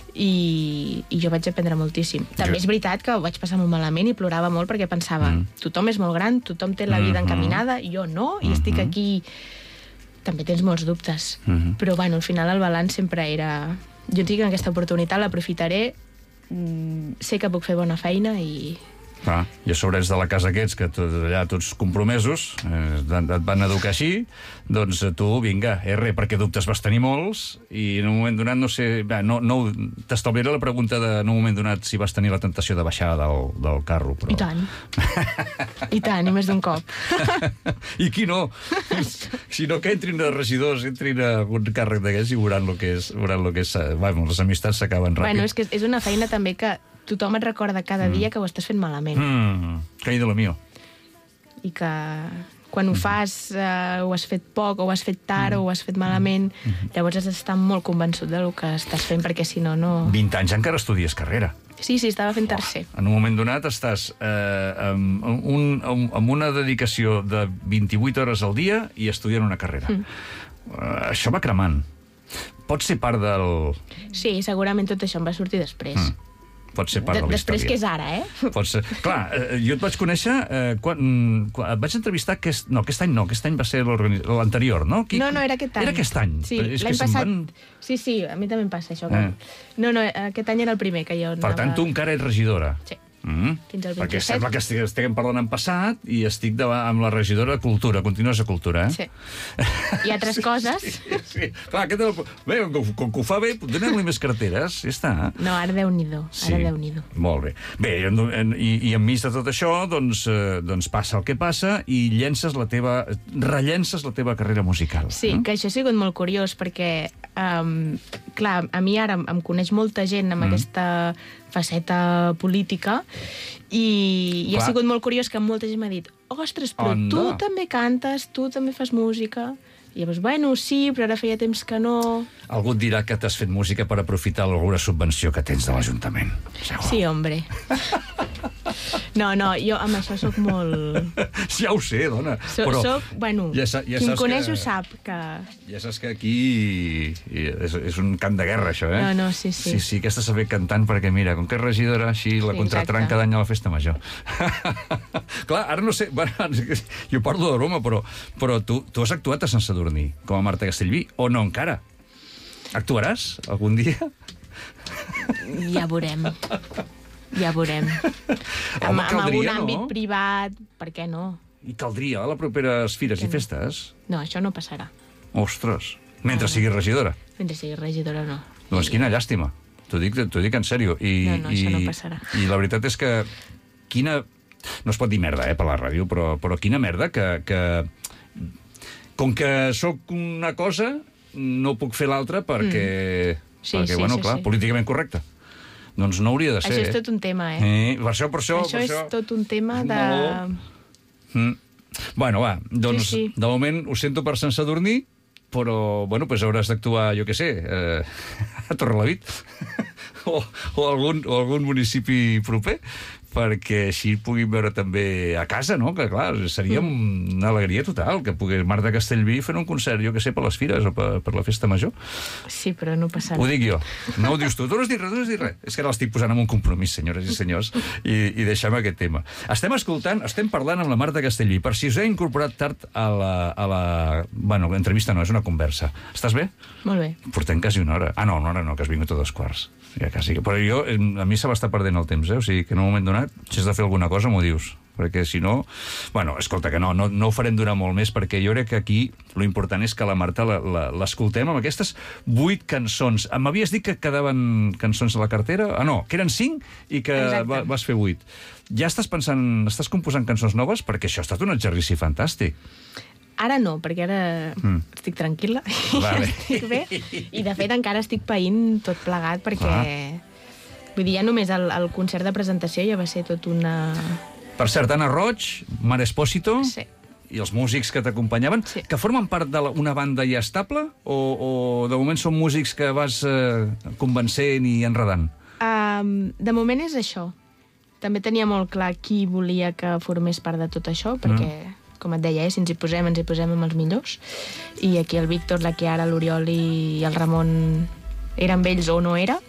i, i jo vaig aprendre moltíssim. També Jo- és veritat que ho vaig passar molt malament i plorava molt perquè pensava, Mm. tothom és molt gran, tothom té la vida Mhm. encaminada, jo no, i estic aquí... També tens molts dubtes. Mhm. Però bueno, al final el balanç sempre era... Jo tinc aquesta oportunitat, l'aprofitaré, mm, sé que puc fer bona feina i... Clar, i a sobre ets de la casa aquests, que tot, allà tots compromesos, eh, et van educar així, doncs tu, vinga, R, perquè dubtes vas tenir molts, i en un moment donat, no sé, bé, no, no, t'estalviaré la pregunta de, en un moment donat, si vas tenir la tentació de baixar del, del carro. Però... I tant. I tant, i més d'un cop. I qui no? Si no, que entrin a regidors, entrin a un càrrec d'aquests i veuran el que és, veuran el que és, bueno, les amistats s'acaben ràpid. Bueno, és que és una feina també que tothom et recorda cada Mm. dia que ho estàs fent malament. Mm, que de lo mío. I que quan ho fas eh, ho has fet poc, o ho has fet tard, o ho has fet malament, llavors has d'estar molt convençut del que estàs fent, perquè si no, no... vint anys encara estudies carrera. Sí, sí, estava fent tercer. En un moment donat estàs eh, amb, un, amb, amb una dedicació de vint-i-vuit hores al dia i estudiant una carrera. Mm. Uh, això va cremant. Pot ser part del... Sí, segurament tot això em va sortir després. Mm. Pot ser part de, De, de la després que història. és ara, eh? Pot ser... Clar, eh, jo et vaig conèixer eh, quan, quan... Et vaig entrevistar aquest... No, aquest any no, aquest any va ser l'organi- l'anterior, no? Qui... No, no, era aquest any. Era aquest any. Sí, És que l'any se'n passat... Van... Sí, sí, a mi també em passa això. Que... Eh. No, no, aquest any era el primer que jo Per tant, tu encara ets regidora. Sí. Mm. Fins al Perquè vint-i-set. sembla que estic, estiguem parlant en passat i estic de, amb la regidora de Cultura. Continues a Cultura, eh? Sí. I altres coses... Sí, sí. Clar, aquest, el- bé, com, com que ho fa bé, donem-li més carteres, ja està. No, ara Déu-n'hi-do, ara Déu-n'hi-do. Molt bé. Bé, en, en, i, i enmig de tot això, doncs, eh, doncs passa el que passa i llences la teva, rellences la teva carrera musical. Sí, no? que això ha sigut molt curiós, perquè, um, clar, a mi ara em, em coneix molta gent amb mm. aquesta faceta política i, i ha Clar. sigut molt curiós que molta gent m'ha dit ostres, però Anda. tu també cantes, tu també fas música. I llavors, bueno, sí, però ara feia temps que no... Algú et dirà que t'has fet música per aprofitar alguna subvenció que tens de l'Ajuntament. Segur. Sí, hombre. No, no, jo amb això sóc molt... Ja ho sé, dona. So, però soc, bueno, ja, sa- ja qui em saps coneix que- ho sap, que... Ja saps que aquí és, és un camp de guerra, això, eh? No, no, sí, sí. Sí, sí, aquesta saber cantant, perquè mira, com que és regidora, així la Sí, contrataran exacte. cada any a la festa major. Clar, ara no sé... Bueno, jo parlo de broma, però, però tu, tu has actuat a Sant Sadurní, com a Marta Castellví, o no encara? Actuaràs algun dia? Ja veurem. Ja veurem. Home, amb, amb algun caldria, no? àmbit privat, per què no? I caldria, a les properes fires i festes? No, això no passarà. Ostres, mentre siguis regidora. Mentre sigui regidora, no. Doncs quina llàstima. T'ho dic, t'ho dic en sèrio. I, No, no, i, això no passarà. I la veritat és que quina... No es pot dir merda, eh, per la ràdio, però, però quina merda que, que... Com que sóc una cosa, no puc fer l'altra perquè... Mm. Sí, perquè, sí, bueno, sí, clar, sí. políticament correcte. Doncs no hauria de ser. Això és tot un tema, eh? Eh, per això, per això... Això per és això... tot un tema de... Mm. Bueno, va, doncs Sí, sí. de moment ho sento per Sant Sadurní, però, bueno, pues hauràs d'actuar, jo què sé, eh, a Torrelavit o, o, algun, o algun municipi proper, perquè així puguin veure també a casa, no? Que, clar, seria Mm. una alegria total que pogués Marta Castellví fer un concert, jo què sé, per les fires o per, per la festa major. Sí, però no passarà. Ho dic jo. No ho dius tu. Tu no has dit res, no has dit res. És que ara l'estic posant en un compromís, senyores i senyors, i, i deixem aquest tema. Estem escoltant, estem parlant amb la Marta Castellví. Per si us he incorporat tard a la... A la bueno, l'entrevista no, és una conversa. Estàs bé? Molt bé. Portem quasi una hora. Ah, no, una hora no, que has vingut a dos quarts. Ja quasi. Però jo, a mi se m'està perdent el temps, eh? O sigui, que en un moment donat, si has de fer alguna cosa, m'ho dius. Perquè si no... Bueno, escolta, que no, no, no ho farem durar molt més, perquè jo crec que aquí lo important és que la Marta la- la- l'escoltem amb aquestes vuit cançons. M'havies dit que quedaven cançons a la cartera? Ah, no, que eren cinc i que Exacte. va, vas fer vuit. Ja estàs pensant, estàs composant cançons noves? Perquè això ha estat un exercici fantàstic. Ara no, perquè ara Mm. estic tranquil·la Vale. i estic bé. I, de fet, encara estic païnt tot plegat, perquè... Vull dir, ja només el, el concert de presentació ja va ser tot una... Per cert, Anna Roig, Mar Espósito... Sí. I els músics que t'acompanyaven, Sí. que formen part d'una banda ja estable o, o de moment són músics que vas eh, convencent i enredant? Um, de moment és això. També tenia molt clar qui volia que formés part de tot això, perquè, mm. com et deia, eh, si ens hi posem, ens hi posem amb els millors. I aquí el Víctor, la Chiara, l'Oriol i el Ramon eren vells o no era.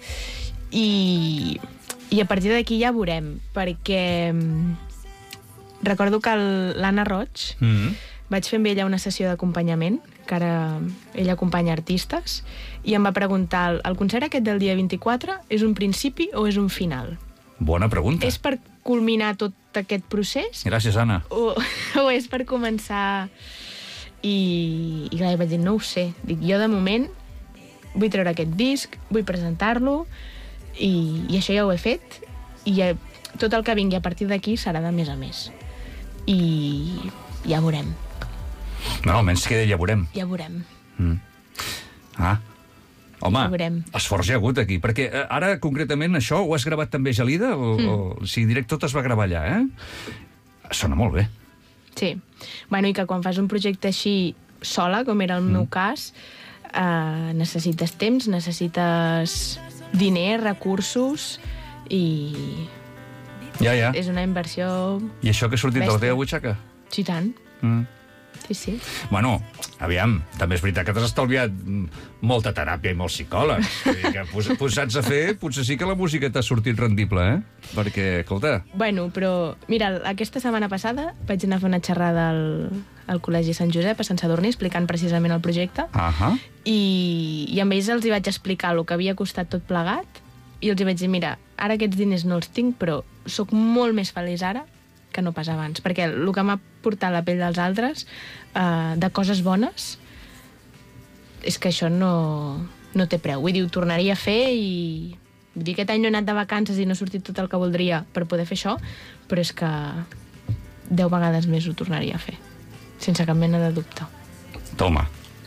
I, i a partir d'aquí ja veurem, perquè mm, recordo que el- l'Anna Roig Mm. vaig fer amb ella una sessió d'acompanyament, que ara ella acompanya artistes, i em va preguntar, el concert aquest del dia vint-i-quatre és un principi o és un final? Bona pregunta. És per culminar tot aquest procés Gràcies, Anna. o, o és per començar... I, i clar, jo vaig dir, no ho sé. Dic, jo de moment vull treure aquest disc, vull presentar-lo, i, i això ja ho he fet, i ja, tot el que vingui a partir d'aquí serà de més a més. I ja veurem, No, almenys que ja veurem. ja veurem. Mm. Ah, home, Ja veurem. esforç hi ha hagut aquí, perquè eh, ara concretament això ho has gravat també a Gelida? O, mm. o, o sigui, direct tot es va gravar allà, eh? Sona molt bé. Sí. Bueno, i que quan fas un projecte així sola, com era el Mm. meu cas, eh, necessites temps, necessites diners, recursos, i Ja, ja. és una inversió... I això que ha sortit de la Bèstia. teva butxaca? Sí, tant. Mm. Sí, sí. Bueno, aviam, també és veritat que t'has estalviat mm, molta teràpia i molts psicòlegs. Vull dir que pos posats a fer, potser sí que la música t'ha sortit rendible, eh? Perquè, escolta... Bueno, però, mira, aquesta setmana passada vaig anar a fer una xerrada al, al Col·legi Sant Josep, a Sant Sadurní, explicant precisament el projecte, Ahà. i, i amb ells els hi vaig explicar el que havia costat tot plegat, i els hi vaig dir, mira, ara aquests diners no els tinc, però sóc molt més feliç ara que no pas abans, perquè el que m'ha portat la pell dels altres, eh, de coses bones, és que això no, no té preu. Vull dir, ho tornaria a fer i... Vull dir, aquest any no he anat de vacances i no ha sortit tot el que voldria per poder fer això, però és que deu vegades més ho tornaria a fer, sense cap mena de dubte. Toma.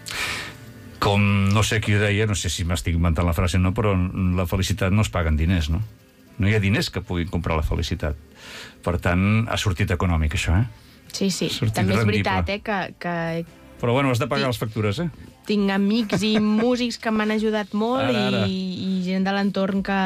Com no sé qui ho deia, no sé si m'estic inventant la frase o no, però la felicitat no es paguen diners, no? No hi ha diners que puguin comprar la felicitat. Per tant, ha sortit econòmic, això, eh? Sí, sí. Sortit També és rendible. veritat, eh, que, que Però bueno, has de pagar les factures, eh? tinc amics i músics que m'han ajudat molt Ara, ara. I, i gent de l'entorn que,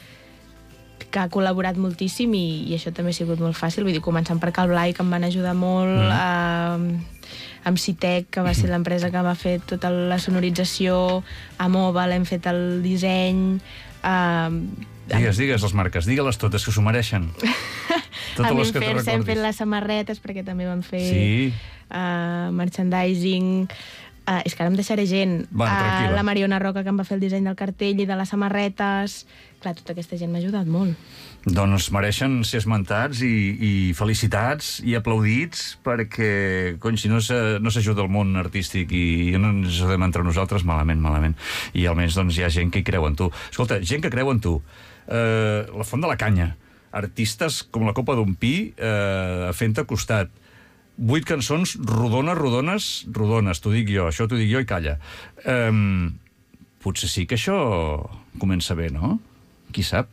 que ha col·laborat moltíssim i, i això també ha sigut molt fàcil. Vull dir, començant per Cal Blai, que em van ajudar molt, mm. eh, amb Citec, que va ser l'empresa que va fer tota la sonorització, a Mobile hem fet el disseny... Eh, Digues, digues les marques, digue-les totes, que s'ho mereixen. Totes les que te Hem fet recordis. les samarretes, perquè també van fer Sí. uh, merchandising... Uh, és que ara em deixaré gent. Va, tranquil·la. la Mariona Roca, que em va fer el disseny del cartell i de les samarretes. Clar, tota aquesta gent m'ha ajudat molt. Doncs mereixen ser esmentats i, i felicitats i aplaudits perquè, cony, si no s'ajuda no s'ajuda el món artístic i no ens ajudem entre nosaltres, malament, malament. I almenys doncs, hi ha gent que hi creu en tu. Escolta, gent que creu en tu. Uh, la Font de la Canya. Artistes com la Copa d'un Pi uh, fent-te costat. Vuit cançons rodones, rodones, rodones, t'ho dic jo, això t'ho dic jo i calla. Um, potser sí que això comença bé, no? Qui sap?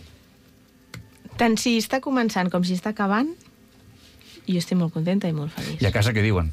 Tant si està començant com si està acabant, jo estic molt contenta i molt feliç. I a casa què diuen?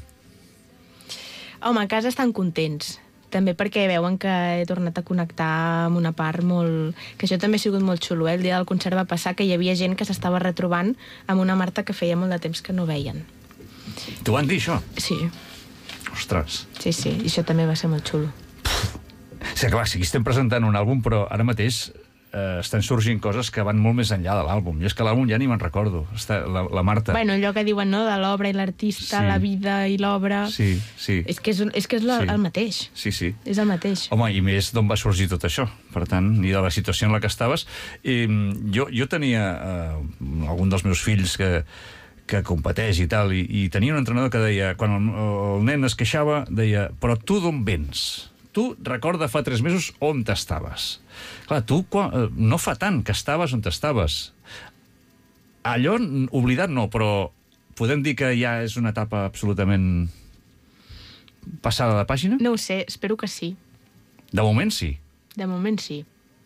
Home, a casa estan contents. També perquè veuen que he tornat a connectar amb una part molt... Que això també ha sigut molt xulo, eh? El dia del concert va passar que hi havia gent que s'estava retrobant amb una Marta que feia molt de temps que no veien. T'ho van dir, això? Sí, Ostres. sí, sí. I això també va ser molt xulo. Sí, clar, sí que estem presentant un àlbum, però ara mateix eh, estan sorgint coses que van molt més enllà de l'àlbum. Jo és que l'àlbum ja ni me'n recordo. Està, la, la Marta... Bueno, allò que diuen, no?, de l'obra i l'artista, Sí. la vida i l'obra... Sí, sí. És que és, és, que és la, Sí. el mateix. Sí, sí. És el mateix. Home, i més d'on va sorgir tot això. Per tant, ni de la situació en la que estaves. I, jo, jo tenia eh, algun dels meus fills que que competeix i tal, i, i tenia un entrenador que deia, quan el, el nen es queixava, deia, però tu d'on vens? Tu recorda fa tres mesos on t'estaves. Clar, tu quan, no fa tant que estaves on t'estaves. Allò, oblidat no, però podem dir que ja és una etapa absolutament passada de pàgina? No ho sé, espero que sí. De moment sí. De moment sí.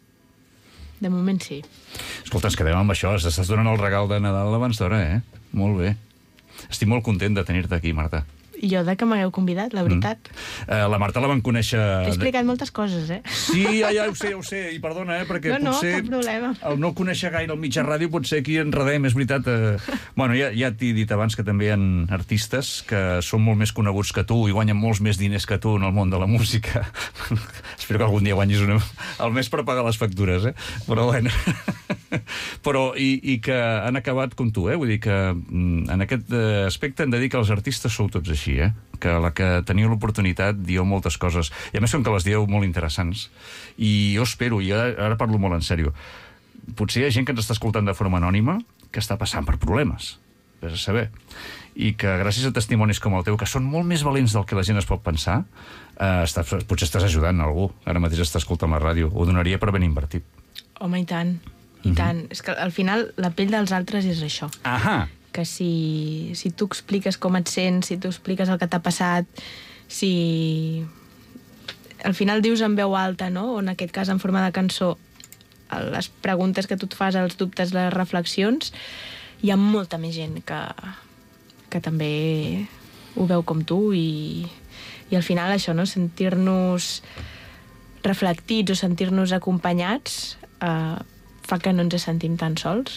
De moment sí. Escolta, ens quedem amb això. Estàs donant el regal de Nadal abans d'hora, eh? Molt bé. Estic molt content de tenir-te aquí, Marta. I jo de que m'hagueu convidat, la veritat. Mm. Uh, la Marta la van conèixer... T'he explicat moltes coses, eh? Sí, ja, ja ho sé, ja ho sé. I perdona, eh? Perquè No, no, potser... cap problema. El no conèixer gaire el mitjà ràdio potser aquí enredem, és veritat. Eh... Bueno, ja, ja t'he dit abans que també hi ha artistes que són molt més coneguts que tu i guanyen molts més diners que tu en el món de la música. Espero que algun dia guanyis una... el mes per pagar les factures, eh? Però bueno... Però, i, i que han acabat com tu, eh? Vull dir que en aquest aspecte hem de dir que els artistes sou tots així, eh? Que a la que teniu l'oportunitat dieu moltes coses. I a més com que les dieu molt interessants. I jo espero, i ara, ara parlo molt en sèrio, potser hi ha gent que ens està escoltant de forma anònima que està passant per problemes. Vés a saber. I que gràcies a testimonis com el teu, que són molt més valents del que la gent es pot pensar, eh, està, potser estàs ajudant a algú. Ara mateix està escoltant la ràdio. Ho donaria per ben invertit. Home, i tant. I tant. És que al final la pell dels altres és això. Ahà! Que si, si tu expliques com et sents, si tu expliques el que t'ha passat, si... Al final dius en veu alta, no?, o en aquest cas en forma de cançó, les preguntes que tu et fas, els dubtes, les reflexions, hi ha molta més gent que, que també ho veu com tu i, i al final això, no?, sentir-nos reflectits o sentir-nos acompanyats eh, fa que no ens sentim tan sols.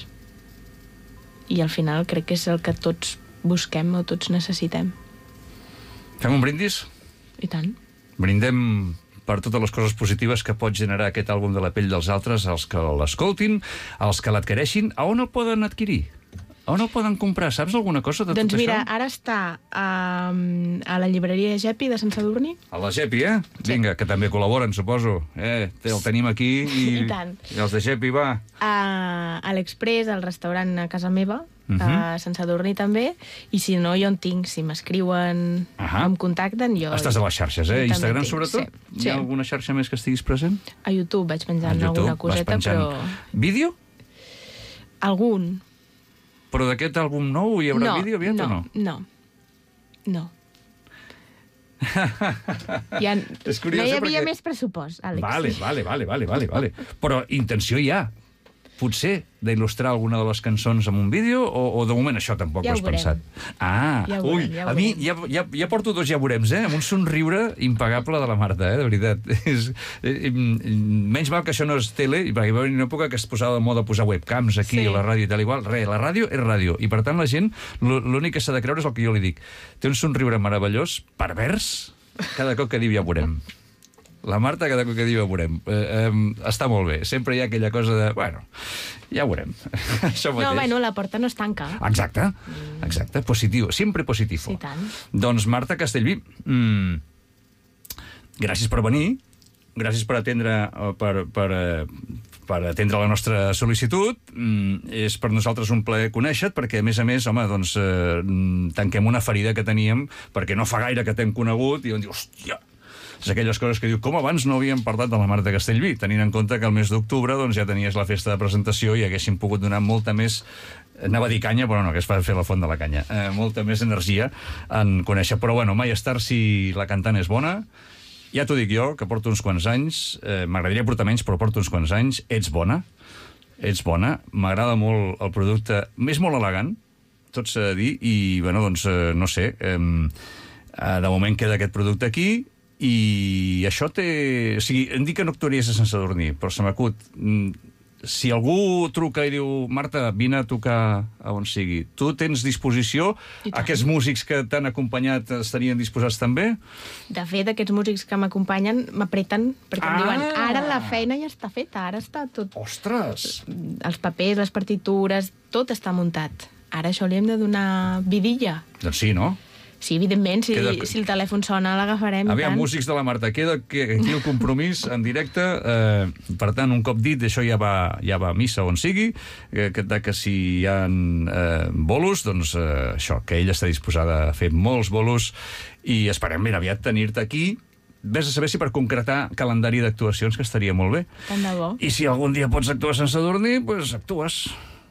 I al final crec que és el que tots busquem o tots necessitem. Fem un brindis? I tant. Brindem per totes les coses positives que pot generar aquest àlbum de la pell dels altres, els que l'escoltin, els que l'adquireixin. A on el poden adquirir? A on el poden comprar? Saps alguna cosa de doncs tot mira, això? ara està um, a la llibreria Gepi de Sant Sadurní. A la Gepi, eh? Sí. Vinga, que també col·laboren, suposo. Eh, el tenim aquí i... I tant. I els de Gepi, va. A, a l'Express, al restaurant a casa meva, Uh-huh. a Sant Sadurní també, i si no, jo en tinc, si m'escriuen, Ahà. em contacten, jo... Estàs a les xarxes, eh? jo també Instagram, tinc, sobretot? sí, Hi sí. ha alguna xarxa més que estiguis present? A YouTube vaig penjant A YouTube alguna vas coseta, penjant. però... Vídeo? Algun. Però d'aquest àlbum nou hi haurà no, vídeo aviat no, o no? no, no. Ja, És curiós, no hi eh, havia perquè- més pressupost, Àlex. Vale, vale, vale, vale, vale, vale. Però intenció hi ha. potser, d'il·lustrar alguna de les cançons amb un vídeo, o, o de moment això tampoc Ja ho ho has veurem. pensat? Ah, Ja ho ui, veurem, ja ho a mi veurem. ja, ja, ja porto dos ja veurems, eh? Amb un somriure impagable de la Marta, eh? De veritat. És, eh, menys mal que això no és tele, perquè va haver una època que es posava de moda posar webcams aquí, Sí. a la ràdio i tal igual. Res, la ràdio és ràdio, i per tant la gent, l'ú- l'únic que s'ha de creure és el que jo li dic. Té un somriure meravellós, pervers, cada cop que diu ja veurem. La Marta cada cop que diu ja veurem. Eh, eh, està molt bé. Sempre hi ha aquella cosa de, bueno, ja veurem. Això mateix. No, bueno, la porta no es tanca. Exacte, exacte, positiu, sempre positivo. Sí, tant. Doncs Marta Castellví, mm, gràcies per venir, gràcies per atendre, eh, per, per, eh, per atendre la nostra sol·licitud. Mm, és per nosaltres un plaer conèixer-te, perquè, a més a més, home, doncs, eh, mm, tanquem una ferida que teníem, perquè no fa gaire que t'hem conegut, i on diu, hòstia, és aquelles coses que diu, com abans no havíem parlat de la Marta Castellví, tenint en compte que el mes d'octubre doncs, ja tenies la festa de presentació i haguéssim pogut donar molta més, anava a dir canya, però no, que es va fer la font de la canya, eh, molta més energia en conèixer. Però bueno, mai és tard si la cantant és bona. Ja t'ho dic jo, que porto uns quants anys, eh, m'agradaria portar menys, però porto uns quants anys, ets bona, ets bona, m'agrada molt el producte, és molt elegant, tot s'ha de dir, i, bueno, doncs, eh, no sé, eh, de moment queda aquest producte aquí, i això té... O sigui, em dic que no actuaries a Sant Sadurní, però se m'acut. mm, Si algú truca i diu, Marta, vine a tocar a on sigui, tu tens disposició? I tant. Aquests músics que t'han acompanyat estarien disposats també? De fet, aquests músics que m'acompanyen m'apreten, perquè em Ah! diuen, ara la feina ja està feta, ara està tot... Ostres! Els papers, les partitures, tot està muntat. Ara això li hem de donar vidilla. Doncs sí, no? Sí, evidentment, si, Queda- si el telèfon sona, l'agafarem. i Aviam, tant. músics de la Marta, queda que- aquí el compromís en directe. Eh, per tant, un cop dit, això ja va, ja va a missa on sigui, eh, que, de que si hi ha eh, bolos, doncs eh, això, que ella està disposada a fer molts bolos, i esperem ben aviat tenir-te aquí. Ves a saber si per concretar calendari d'actuacions, que estaria molt bé. Tant de bo. I si algun dia pots actuar sense dormir, doncs actues.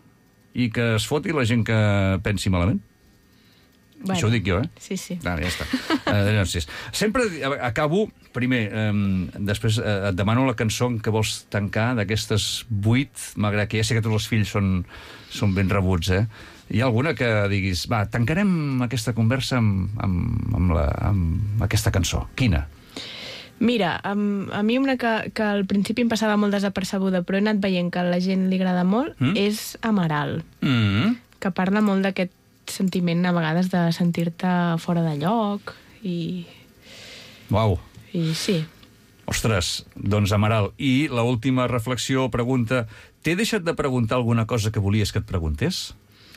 I que es foti la gent que pensi malament. Bueno, Això ho dic jo, eh? Sí, sí. Ah, ja està. Uh, llavors, sempre acabo, primer, um, després uh, et demano la cançó que vols tancar d'aquestes vuit, malgrat que ja sé que tots els fills són, són ben rebuts, eh? Hi ha alguna que diguis, va, tancarem aquesta conversa amb, amb, amb, la, amb aquesta cançó. Quina? Mira, a, a mi una que, que al principi em passava molt desapercebuda, però he anat veient que a la gent li agrada molt, Mm? és Amaral, Mm. que parla molt d'aquest sentiment a vegades de sentir-te fora de lloc i, Uau. i sí. Ostres, doncs Amaral. I la última reflexió o pregunta, t'he deixat de preguntar alguna cosa que volies que et preguntés?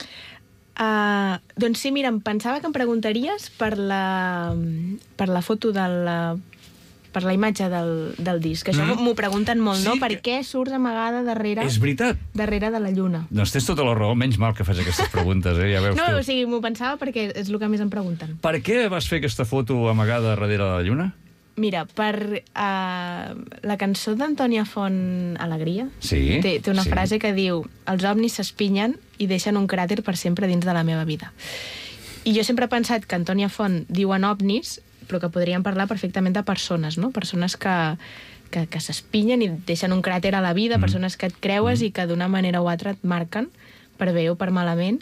Uh, doncs sí, mira, em pensava que em preguntaries per la, per la foto de la, per la imatge del, del disc. Això Mm. m'ho pregunten molt, Sí, no? Per que- què surts amagada darrere, És veritat. darrere de la lluna? Doncs tens tota la raó, menys mal que fas aquestes preguntes, eh? Ja veus No, tu. o sigui, m'ho pensava perquè és el que més em pregunten. Per què vas fer aquesta foto amagada darrere de la lluna? Mira, per uh, la cançó d'Antònia Font, Alegria, Sí, té, té una sí. frase que diu els ovnis s'espinyen i deixen un cràter per sempre dins de la meva vida. I jo sempre he pensat que Antònia Font diuen ovnis, però que podrien parlar perfectament de persones, no? Persones que, que, que s'espinyen i deixen un cràter a la vida, mm. persones que et creues mm. i que d'una manera o altra et marquen, per bé o per malament.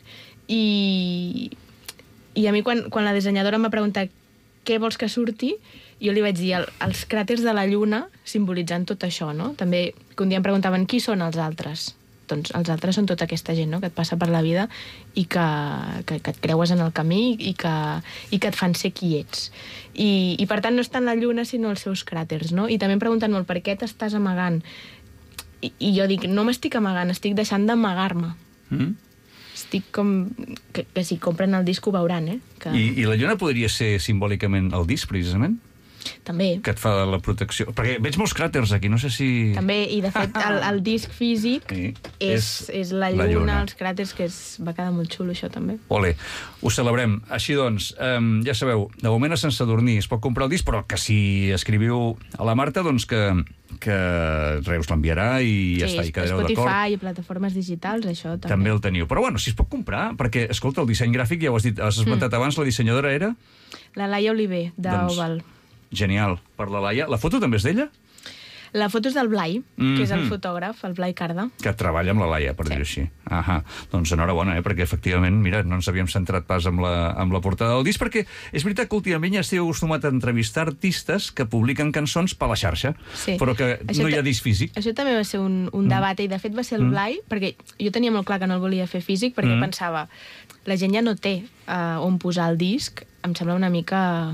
I, i a mi, quan, quan la dissenyadora em va preguntar què vols que surti, jo li vaig dir el, els cràters de la Lluna simbolitzant tot això, no? També que un dia em preguntaven qui són els altres. Doncs els altres són tota aquesta gent, no?, que et passa per la vida i que, que, que et creues en el camí i que, i que et fan ser qui ets. I, i per tant no és tant la Lluna sinó els seus cràters, no? I també em pregunten molt per què t'estàs amagant. I, I jo dic, no m'estic amagant, estic deixant d'amagar-me. Mm? Estic com... Que, que si compren el disc ho veuran, eh? Que... I, I la lluna podria ser simbòlicament el disc, precisament? També. Que et fa la protecció... Perquè veig molts cràters aquí, no sé si... També, i de fet el, el disc físic Sí, és, és és la la lluna, lluna. els cràters, que és, va quedar molt xulo això també. Ole, ho celebrem. Així doncs, um, ja sabeu, de moment a Sant Sadurní es pot comprar el disc, però que si escriviu a la Marta, doncs que, que Reus l'enviarà i ja sí, està, i a quedareu d'acord. Spotify i plataformes digitals, això també. També el teniu. Però bueno, si es pot comprar, perquè, escolta, el disseny gràfic, ja ho has dit, has esmentat mm. abans, la dissenyadora era... La Laia Oliver, d'Oval. Doncs, genial, per la Laia. La foto també és d'ella? La foto és del Blai, Mm-hmm. que és el fotògraf, el Blai Carda. Que treballa amb la Laia, per Sí. dir-ho així. Ahà. Doncs enhorabona, eh? Perquè efectivament, mira, no ens havíem centrat pas amb la, amb la portada del disc, perquè és veritat que últimament ja esteu acostumat a entrevistar artistes que publiquen cançons per la xarxa, Sí. però que Això no hi ha ta- disc físic. Això també va ser un, un debat, i de fet va ser el Blai, perquè jo tenia molt clar que no el volia fer físic, perquè Mm. pensava, la gent ja no té uh, on posar el disc, em sembla una mica...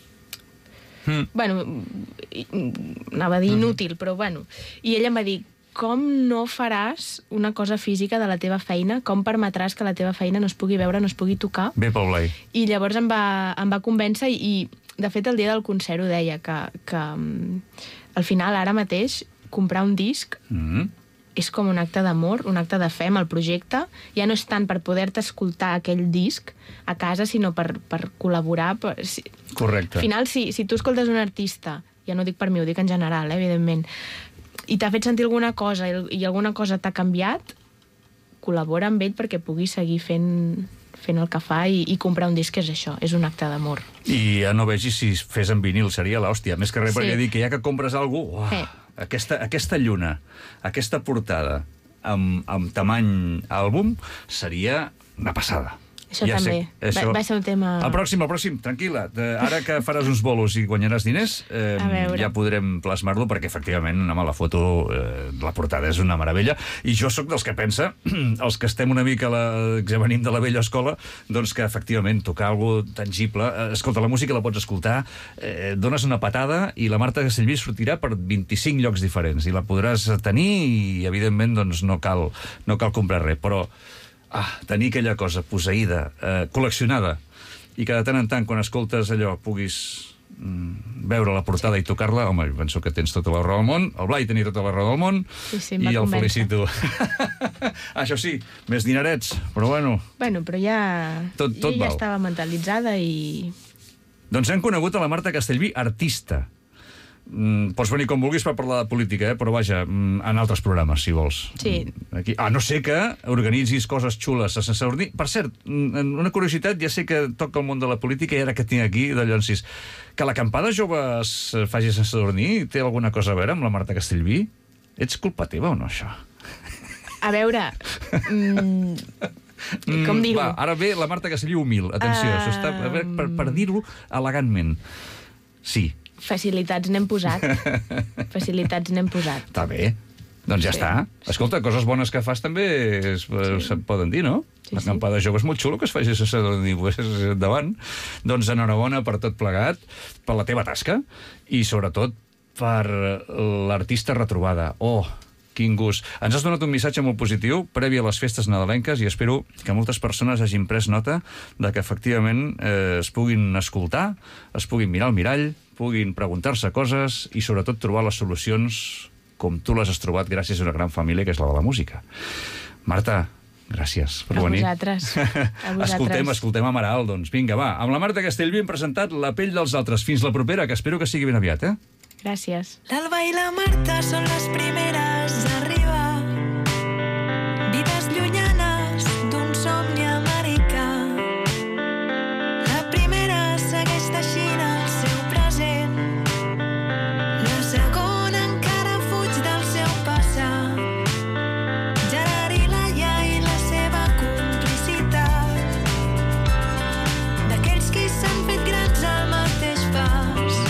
Mm. Bueno, i- anava a dir inútil, però bueno. I ella em va dir, com no faràs una cosa física de la teva feina? Com permetràs que la teva feina no es pugui veure, no es pugui tocar? Bé pel Blai. I llavors em va, em va convèncer i, i, de fet, el dia del concert ho deia, que, que mm, al final, ara mateix, comprar un disc Mm. és com un acte d'amor, un acte de fe amb el projecte. Ja no és tant per poder-te escoltar aquell disc a casa, sinó per, per col·laborar. Per, si, Correcte. al final, si, si tu escoltes un artista, ja no ho dic per mi, ho dic en general, eh, evidentment, i t'ha fet sentir alguna cosa i, i alguna cosa t'ha canviat, col·labora amb ell perquè pugui seguir fent, fent el que fa i, i comprar un disc, és això, és un acte d'amor. I ja no vegis si fes en vinil, seria l'hòstia. Més que res, Sí. perquè dic que ja que compres alguna cosa, Eh. aquesta, aquesta lluna, aquesta portada amb, amb tamany àlbum, seria una passada. Això també. Va- va ser un tema- El pròxim, el pròxim, tranquil·la. De, ara que faràs uns bolos i guanyaràs diners, eh, A veure. ja podrem plasmar-lo, perquè efectivament, home, la foto, eh, la portada és una meravella. I jo sóc dels que pensa, els que estem una mica, la, que venim de la vella escola, doncs que efectivament tocar alguna cosa tangible. Eh, escolta, la música la pots escoltar, eh, dones una patada i la Marta Castellví sortirà per vint-i-cinc llocs diferents i la podràs tenir i, evidentment, doncs no cal, no cal comprar res, però ah, tenir aquella cosa posseïda, eh, col·leccionada, i que de tant en tant, quan escoltes allò, puguis mm, veure la portada i tocar-la, home, penso que tens tota la raó del món, el Blai tenia tota la raó del món, Sí, sí, em va i el convèncer. felicito. Això sí, més dinerets, però bueno. Bueno, però ja, Tot- tot jo ja val. estava mentalitzada i... Doncs hem conegut a la Marta Castellví, artista. Mm, pots venir com vulguis per parlar de política, eh? Però vaja, mm, en altres programes, si vols. Sí. Mm, Aquí. A no ser que organitzis coses xules a Sant Sadurní. Per cert, mm, una curiositat, ja sé que toca el món de la política i ara que tinc aquí, de Llonsis, que l'acampada jove es faci a Sant Sadurní té alguna cosa a veure amb la Marta Castellví? Ets culpa teva o no, això? A veure, mm, com dir-ho? Va, ara ve la Marta Castellví humil. Atenció, Ah. això està, a veure, per, per dir-ho elegantment. Sí, Facilitats n'hem posat. Facilitats n'hem posat. està bé. Doncs ja Sí. està. Escolta, coses bones que fas també es, sí. se'n poden dir, no? Sí, La sí. campada jove és molt xulo que es faci a Sadurní, pues, endavant. Doncs enhorabona per tot plegat, per la teva tasca i sobretot per l'artista retrobada. Oh, quin gust. Ens has donat un missatge molt positiu previ a les festes nadalenques i espero que moltes persones hagin pres nota de que efectivament eh, es puguin escoltar, es puguin mirar al mirall, puguin preguntar-se coses i sobretot trobar les solucions com tu les has trobat gràcies a una gran família que és la de la música. Marta, gràcies per A venir. vosaltres. A vosaltres. Escoltem, escoltem Amaral, doncs. Vinga, va. Amb la Marta Castellví hem presentat La pell dels altres. Fins la propera, que espero que sigui ben aviat, eh? Gràcies. L'Alba i la Marta són les primeres a arribar. Vides llunyanes d'un somni americà. La primera segueix teixint el seu present. La segona encara fuig del seu passat. Gerard i Laia i la seva complicitat. D'aquells qui s'han fet grans al mateix pas.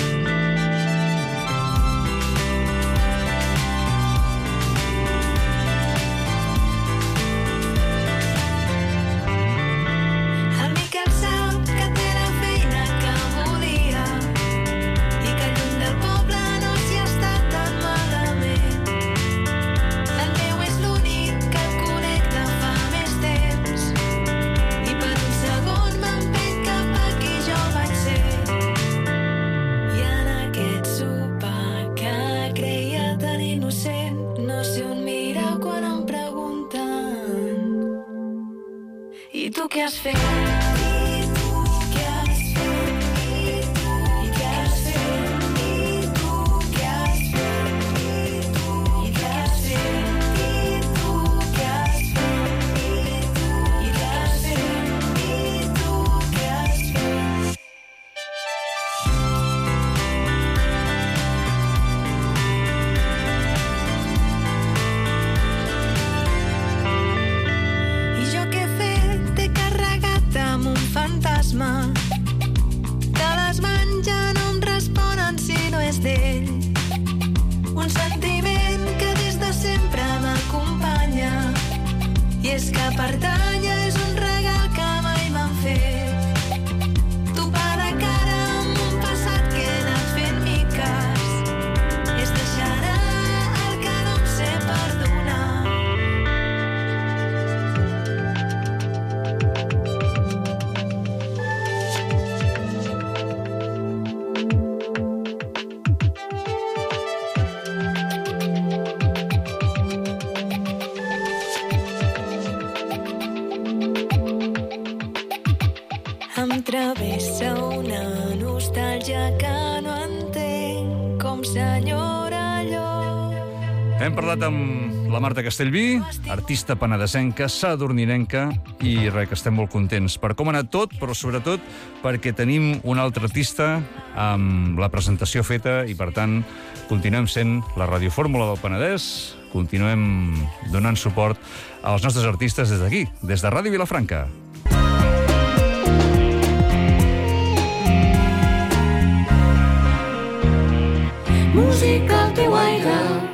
El Miquel sap que té la feina que volia i que lluny del poble no s'hi està tan malament. L'Andreu és l'únic que el connecta fa més temps i per un segon m'empeny cap a qui jo vaig ser. I en aquest sopar que creia tan innocent no sé on mirar quan em pregunten i tu què has fet? I tu què has fet? I tu què has fet? I tu què has fet? I tu què has fet? I tu què has fet? I tu què has fet? I tu què has fet? ritme de les mans ja no em responen si no és d'ell. Un sentiment que des de sempre m'acompanya i és que pertanya, és un regal que mai m'han fet. Topar de cara amb un passat que he anat fent miques és deixar el que no em sé perdonar. Em travessa una nostàlgia que no entenc com s'enyora allò. Hem parlat amb la Marta Castellví, artista penedesenca, sadurninenca, i res, que estem molt contents per com ha anat tot, però sobretot perquè tenim un altre artista amb la presentació feta i, per tant, continuem sent la radiofórmula del Penedès, continuem donant suport als nostres artistes des d'aquí, des de Ràdio Vilafranca. Música al teu aire.